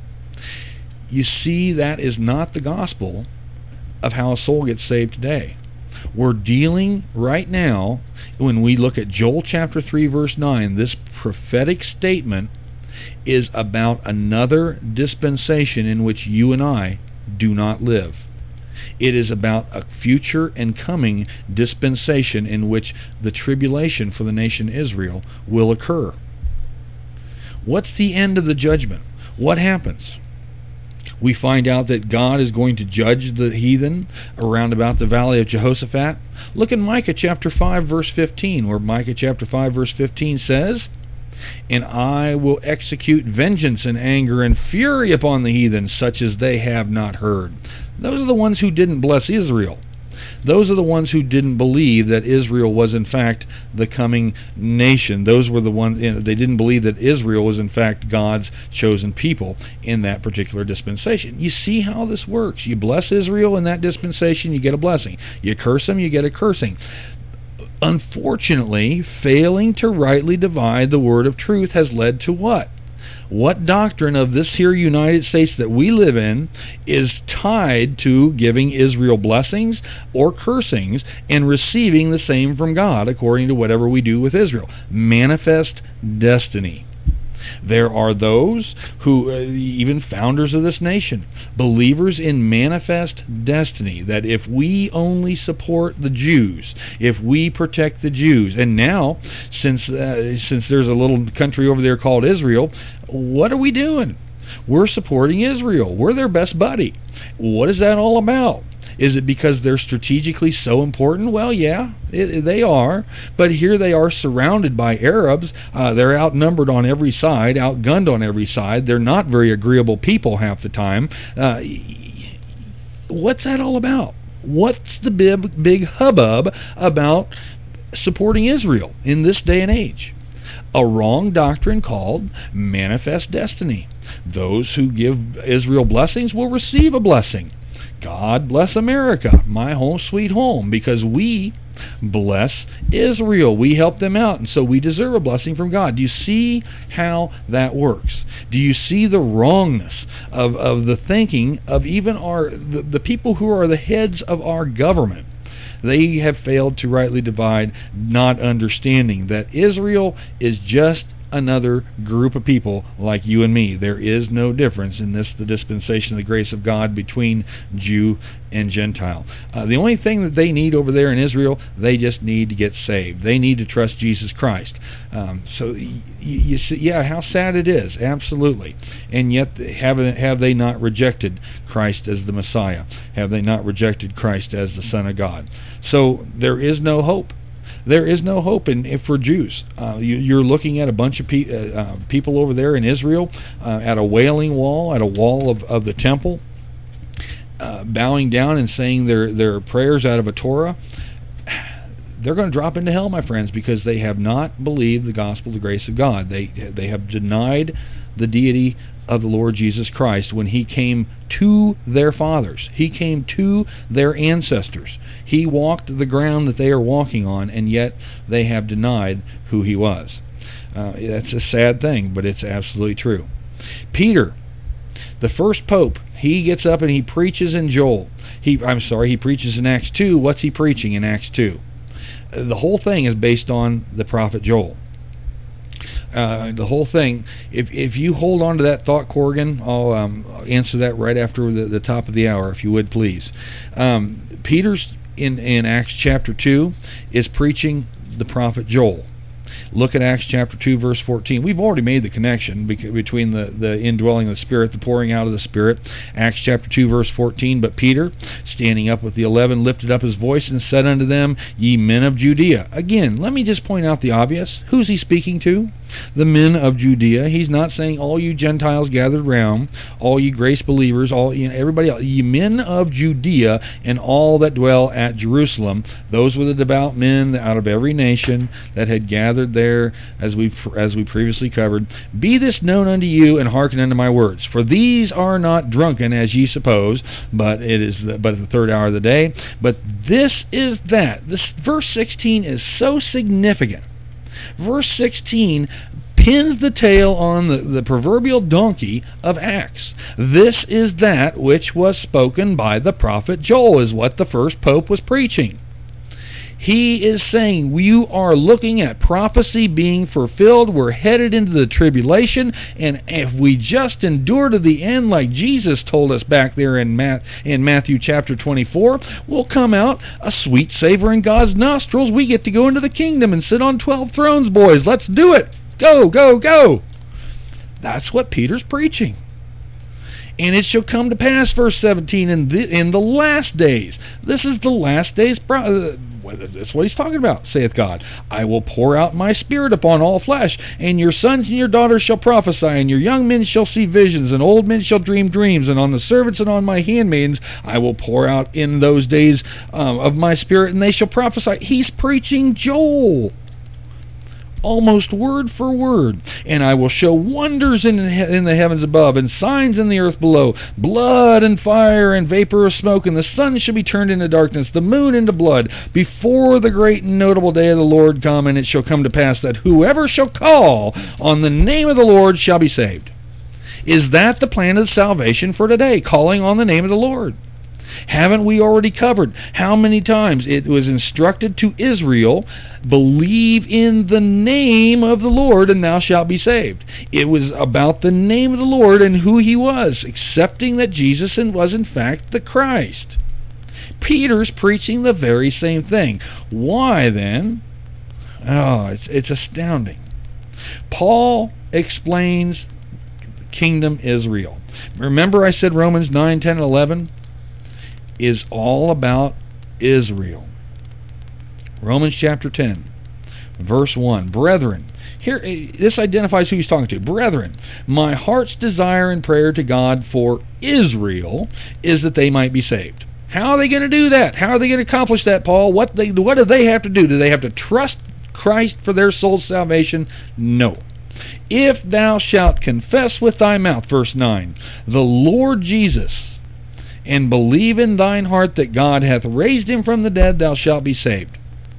You see, that is not the gospel of how a soul gets saved today. We're dealing right now, when we look at Joel chapter three, verse nine, this prophetic statement is about another dispensation in which you and I do not live. It is about a future and coming dispensation in which the tribulation for the nation Israel will occur. What's the end of the judgment? What happens? We find out that God is going to judge the heathen around about the valley of Jehoshaphat. Look in Micah chapter five, verse fifteen, where Micah chapter five, verse fifteen says, "And I will execute vengeance and anger and fury upon the heathen, such as they have not heard." Those are the ones who didn't bless Israel. Those are the ones who didn't believe that Israel was in fact the coming nation. Those were the ones, you know, they didn't believe that Israel was in fact God's chosen people in that particular dispensation. You see how this works. You bless Israel in that dispensation, you get a blessing. You curse them, you get a cursing. Unfortunately, failing to rightly divide the word of truth has led to what? What doctrine of this here United States that we live in is tied to giving Israel blessings or cursings and receiving the same from God according to whatever we do with Israel? Manifest destiny. There are those who, uh, even founders of this nation, believers in manifest destiny, that if we only support the Jews, if we protect the Jews, and now, since uh, since there's a little country over there called Israel, what are we doing? We're supporting Israel. We're their best buddy. What is that all about? Is it because they're strategically so important? Well, yeah, it, they are. But here they are surrounded by Arabs. Uh, they're outnumbered on every side, outgunned on every side. They're not very agreeable people half the time. Uh, what's that all about? What's the big, big hubbub about supporting Israel in this day and age? A wrong doctrine called manifest destiny. Those who give Israel blessings will receive a blessing. God bless America, my home sweet home, because we bless Israel. We help them out, and so we deserve a blessing from God. Do you see how that works? Do you see the wrongness of, of the thinking of even our the, the people who are the heads of our government? They have failed to rightly divide, not understanding that Israel is just another group of people like you and me. There is no difference in this, the dispensation of the grace of God, between Jew and Gentile. Uh, the only thing that they need over there in Israel, they just need to get saved. They need to trust Jesus Christ. Um, so you, you see, yeah, how sad it is, absolutely. And yet, have have they not rejected Christ as the Messiah? Have they not rejected Christ as the Son of God? So there is no hope. There is no hope in, in for Jews. Uh, you, you're looking at a bunch of pe- uh, uh, people over there in Israel uh, at a wailing wall, at a wall of, of the temple, uh, bowing down and saying their, their prayers out of a Torah. They're going to drop into hell, my friends, because they have not believed the gospel of the grace of God. They they have denied the deity of the Lord Jesus Christ when He came to their fathers. He came to their ancestors. He walked the ground that they are walking on, and yet they have denied who He was. Uh, that's a sad thing, but it's absolutely true. Peter, the first pope, he gets up and he preaches in Joel. He, I'm sorry, he preaches in Acts two. What's he preaching in Acts two? Uh, the whole thing is based on the prophet Joel. Uh, the whole thing, if if you hold on to that thought, Corrigan, I'll um, answer that right after the, the top of the hour, if you would, please. Um, Peter's In, in Acts chapter two is preaching the prophet Joel. Look at Acts chapter two, verse fourteen. We've already made the connection between the, the indwelling of the Spirit, the pouring out of the Spirit. Acts chapter two, verse fourteen. But Peter, standing up with the eleven, lifted up his voice and said unto them, Ye men of Judea. Again, let me just point out the obvious. Who's he speaking to? The men of Judea. He's not saying all you Gentiles gathered round, all you grace believers, all you know, everybody else. Ye men of Judea and all that dwell at Jerusalem. Those were the devout men out of every nation that had gathered there, as we as we previously covered. Be this known unto you, and hearken unto my words. For these are not drunken, as ye suppose, but it is the, but at the third hour of the day. But this is that. This verse sixteen is so significant. Verse sixteen pins the tail on the, the proverbial donkey of Acts. This is that which was spoken by the prophet Joel, is what the first pope was preaching. He is saying, you are looking at prophecy being fulfilled. We're headed into the tribulation, and if we just endure to the end like Jesus told us back there in Matt, in Matthew chapter twenty-four, we'll come out a sweet savor in God's nostrils. We get to go into the kingdom and sit on twelve thrones, boys. Let's do it. Go, go, go. That's what Peter's preaching. And it shall come to pass, verse seventeen, in the, in the last days. This is the last days. Uh, that's what he's talking about, saith God. I will pour out my Spirit upon all flesh, and your sons and your daughters shall prophesy, and your young men shall see visions, and old men shall dream dreams, and on the servants and on my handmaidens I will pour out in those days um, of my Spirit, and they shall prophesy. He's preaching Joel, almost word for word. And I will show wonders in the, he- in the heavens above, and signs in the earth below, blood and fire and vapor of smoke, and the sun shall be turned into darkness, the moon into blood, before the great and notable day of the Lord come. And it shall come to pass that whoever shall call on the name of the Lord shall be saved. Is that the plan of salvation for today, calling on the name of the Lord? Haven't we already covered how many times it was instructed to Israel, believe in the name of the Lord and thou shalt be saved? It was about the name of the Lord and who He was, accepting that Jesus was in fact the Christ. Peter's preaching the very same thing. Why then? Oh, it's, it's astounding. Paul explains kingdom Israel. Remember I said Romans nine, ten, and eleven is all about Israel. Romans chapter ten, verse one. Brethren, here this identifies who he's talking to. Brethren, my heart's desire and prayer to God for Israel is that they might be saved. How are they going to do that? How are they going to accomplish that, Paul? What they what do they have to do? Do they have to trust Christ for their soul's salvation? No. If thou shalt confess with thy mouth, verse nine, the Lord Jesus, and believe in thine heart that God hath raised him from the dead, thou shalt be saved.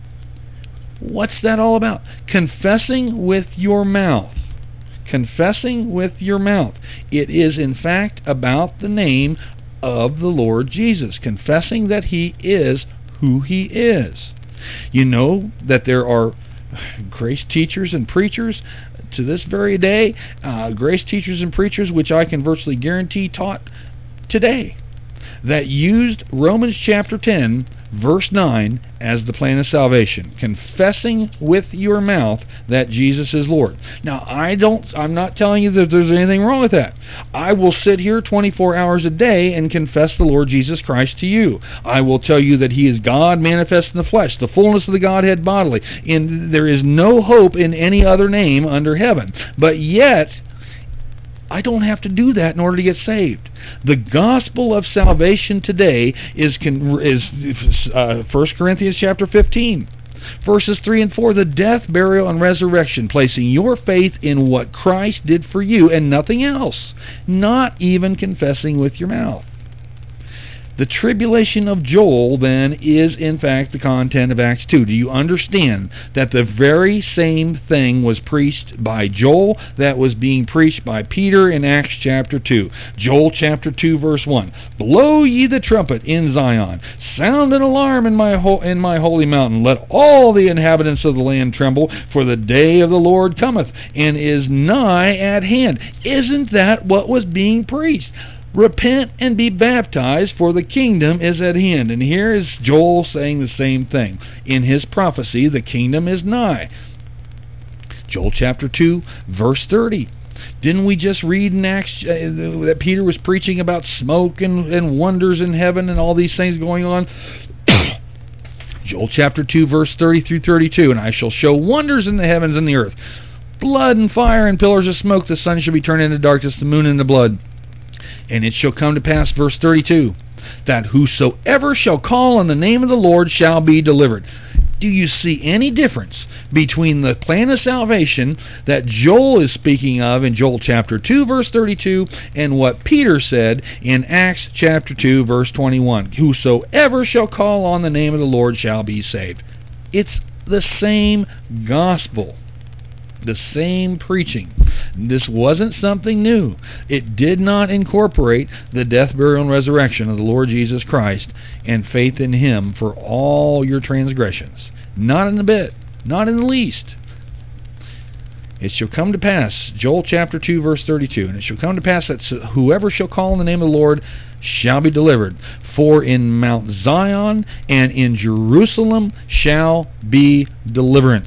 What's that all about? Confessing with your mouth. Confessing with your mouth. It is in fact about the name of the Lord Jesus. Confessing that He is who He is. You know that there are grace teachers and preachers to this very day, uh, grace teachers and preachers which I can virtually guarantee taught today, that used Romans chapter ten, verse nine as the plan of salvation, confessing with your mouth that Jesus is Lord. Now, I don't, I'm not telling you that there's anything wrong with that. I will sit here twenty-four hours a day and confess the Lord Jesus Christ to you. I will tell you that He is God manifest in the flesh, the fullness of the Godhead bodily, and there is no hope in any other name under heaven. But yet, I don't have to do that in order to get saved. The gospel of salvation today is is uh, First Corinthians chapter fifteen, verses three and four, the death, burial, and resurrection, placing your faith in what Christ did for you and nothing else, not even confessing with your mouth. The tribulation of Joel, then, is in fact the content of Acts two. Do you understand that the very same thing was preached by Joel that was being preached by Peter in Acts chapter two? Joel chapter two, verse one. Blow ye the trumpet in Zion. Sound an alarm in my, ho- in my holy mountain. Let all the inhabitants of the land tremble, for the day of the Lord cometh, and is nigh at hand. Isn't that what was being preached? Repent and be baptized, for the kingdom is at hand. And here is Joel saying the same thing. In his prophecy, the kingdom is nigh. Joel chapter two, verse thirty. Didn't we just read in Acts uh, that Peter was preaching about smoke and, and wonders in heaven and all these things going on? Joel chapter two, verse thirty through thirty-two. And I shall show wonders in the heavens and the earth. Blood and fire and pillars of smoke. The sun shall be turned into darkness, the moon into blood. And it shall come to pass, verse thirty-two, that whosoever shall call on the name of the Lord shall be delivered. Do you see any difference between the plan of salvation that Joel is speaking of in Joel chapter two, verse thirty-two, and what Peter said in Acts chapter two, verse twenty-one? Whosoever shall call on the name of the Lord shall be saved. It's the same gospel. The same preaching. This wasn't something new. It did not incorporate the death, burial, and resurrection of the Lord Jesus Christ and faith in Him for all your transgressions. Not in a bit. Not in the least. It shall come to pass, Joel chapter two, verse thirty-two, and it shall come to pass that whoever shall call on the name of the Lord shall be delivered. For in Mount Zion and in Jerusalem shall be deliverance.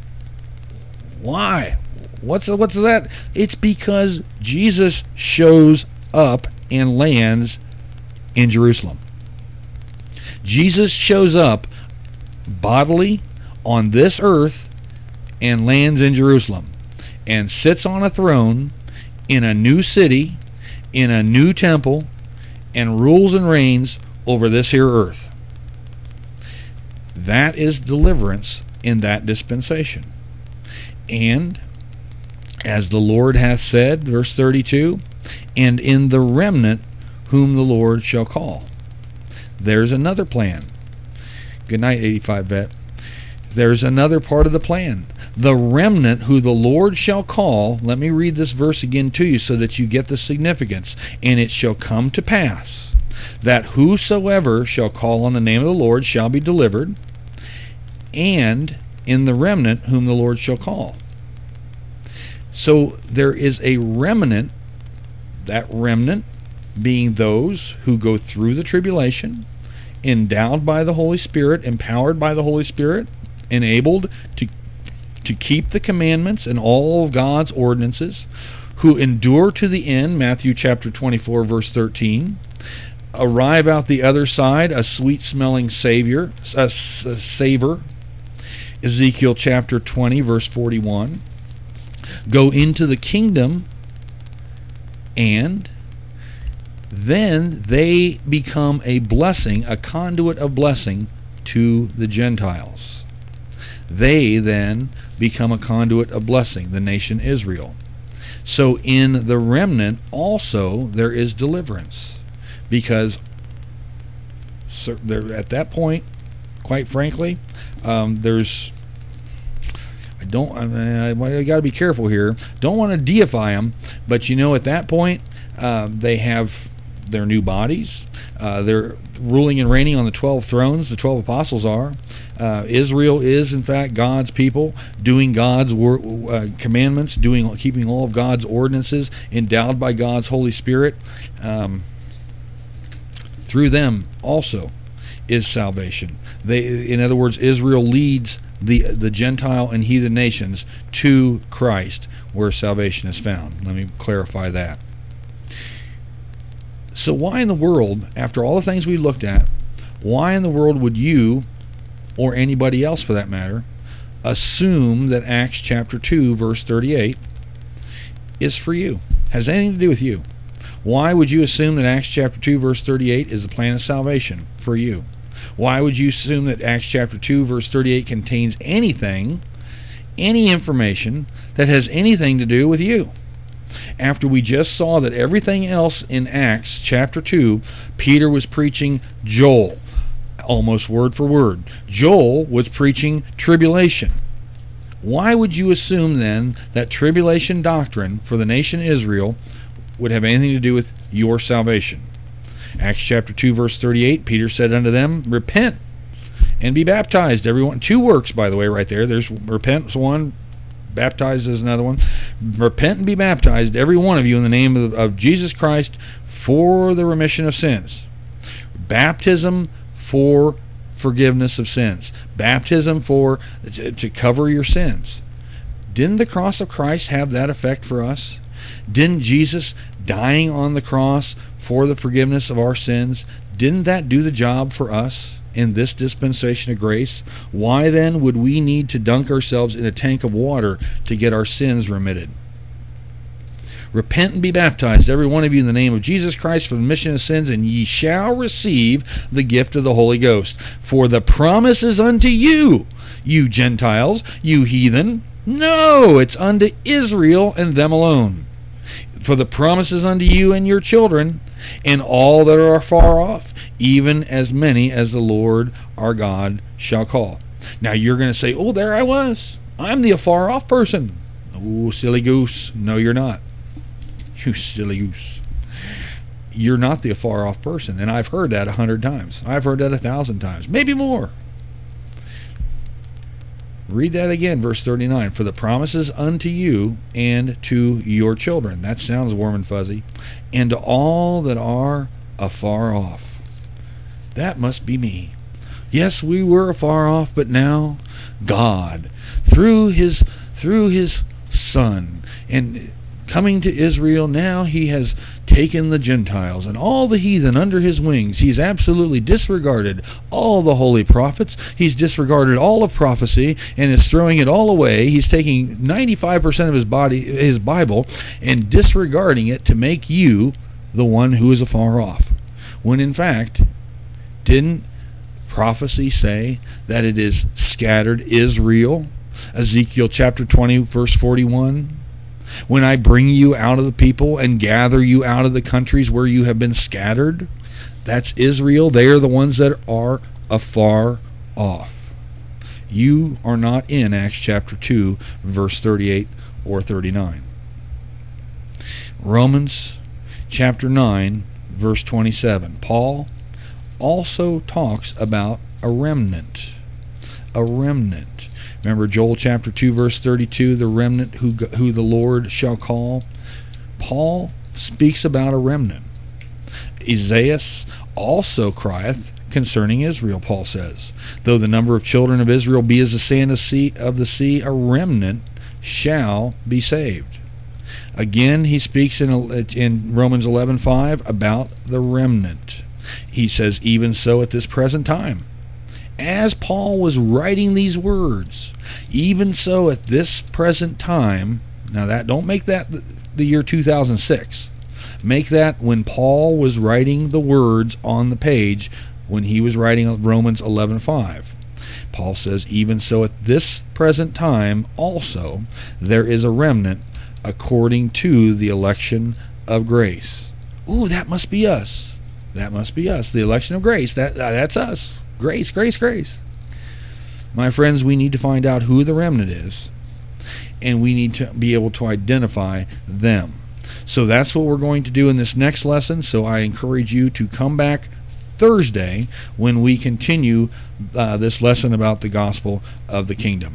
Why? What's what's that? It's because Jesus shows up and lands in Jerusalem. Jesus shows up bodily on this earth and lands in Jerusalem and sits on a throne in a new city, in a new temple, and rules and reigns over this here earth. That is deliverance in that dispensation. And, as the Lord hath said, verse thirty-two, and in the remnant whom the Lord shall call. There's another plan. Good night, eighty-five vet. There's another part of the plan. The remnant who the Lord shall call, let me read this verse again to you so that you get the significance. And it shall come to pass that whosoever shall call on the name of the Lord shall be delivered, and in the remnant whom the Lord shall call. So there is a remnant, that remnant being those who go through the tribulation, endowed by the Holy Spirit, empowered by the Holy Spirit, enabled to to keep the commandments and all of God's ordinances, who endure to the end, Matthew chapter twenty-four, verse thirteen, arrive out the other side, a sweet-smelling savior, a, a savor, Ezekiel chapter twenty, verse forty-one, go into the kingdom, and then they become a blessing, a conduit of blessing to the Gentiles. They then become a conduit of blessing, the nation Israel. So in the remnant also there is deliverance, because at that point, quite frankly, um, there's I don't I, I, I got to be careful here. Don't want to deify them, but you know, at that point, uh, they have their new bodies. Uh, they're ruling and reigning on the twelve thrones. The twelve apostles are. Uh, Israel is, in fact, God's people, doing God's wor- uh, commandments, doing, keeping all of God's ordinances, endowed by God's Holy Spirit. Um, through them also is salvation. They, in other words, Israel leads the the Gentile and heathen nations to Christ, where salvation is found. Let me clarify that. So why in the world, after all the things we looked at, why in the world would you, or anybody else for that matter, assume that Acts chapter two, verse thirty-eight is for you? Has anything to do with you? Why would you assume that Acts chapter two, verse thirty-eight is the plan of salvation for you? Why would you assume that Acts chapter two, verse thirty-eight contains anything, any information that has anything to do with you? After we just saw that everything else in Acts chapter two, Peter was preaching Joel, almost word for word. Joel was preaching tribulation. Why would you assume then that tribulation doctrine for the nation Israel would have anything to do with your salvation? Acts chapter two, verse thirty-eight, Peter said unto them, repent and be baptized, everyone. Two works, by the way, right there. There's repent is one, baptized is another one. Repent and be baptized, every one of you, in the name of, of Jesus Christ, for the remission of sins. Baptism for forgiveness of sins. Baptism for to, to cover your sins. Didn't the cross of Christ have that effect for us? Didn't Jesus dying on the cross for the forgiveness of our sins, didn't that do the job for us in this dispensation of grace? Why then would we need to dunk ourselves in a tank of water to get our sins remitted? Repent and be baptized, every one of you, in the name of Jesus Christ for the remission of sins, and ye shall receive the gift of the Holy Ghost. For the promise is unto you, you Gentiles, you heathen. No, it's unto Israel and them alone. For the promise is unto you and your children, and all that are far off, even as many as the Lord our God shall call. Now you're going to say, oh, there I was. I'm the afar off person. Oh, silly goose. No, you're not. You silly goose. You're not the afar off person. And I've heard that a hundred times. I've heard that a thousand times. Maybe more. Read that again, verse thirty-nine. For the promises unto you and to your children. That sounds warm and fuzzy. And to all that are afar off. That must be me. Yes, we were afar off, but now God, through His through His Son, and coming to Israel, now He has taken the Gentiles and all the heathen under His wings. He's absolutely disregarded all the holy prophets. He's disregarded all of prophecy and is throwing it all away. He's taking ninety-five percent of His body, His Bible, and disregarding it to make you the one who is afar off. When in fact, didn't prophecy say that it is scattered Israel? Ezekiel chapter twenty, verse forty-one. When I bring you out of the people and gather you out of the countries where you have been scattered, that's Israel. They are the ones that are afar off. You are not in Acts chapter two, verse thirty-eight or thirty-nine. Romans chapter nine, verse twenty-seven. Paul also talks about a remnant. A remnant. Remember Joel chapter two, verse thirty-two, the remnant who who the Lord shall call. Paul speaks about a remnant. Isaiah also crieth concerning Israel, Paul says, though the number of children of Israel be as the sand of sea, of the sea, a remnant shall be saved. Again, he speaks in, in Romans eleven five about the remnant. He says, even so at this present time. As Paul was writing these words, even so at this present time, now that don't make that the year two thousand six. Make that when Paul was writing the words on the page, when he was writing Romans eleven five. Paul says, even so at this present time also there is a remnant according to the election of grace. Ooh, that must be us. That must be us. The election of grace. That that's us. Grace, grace, grace. My friends, we need to find out who the remnant is, and we need to be able to identify them. So that's what we're going to do in this next lesson. So I encourage you to come back Thursday when we continue uh, this lesson about the gospel of the kingdom.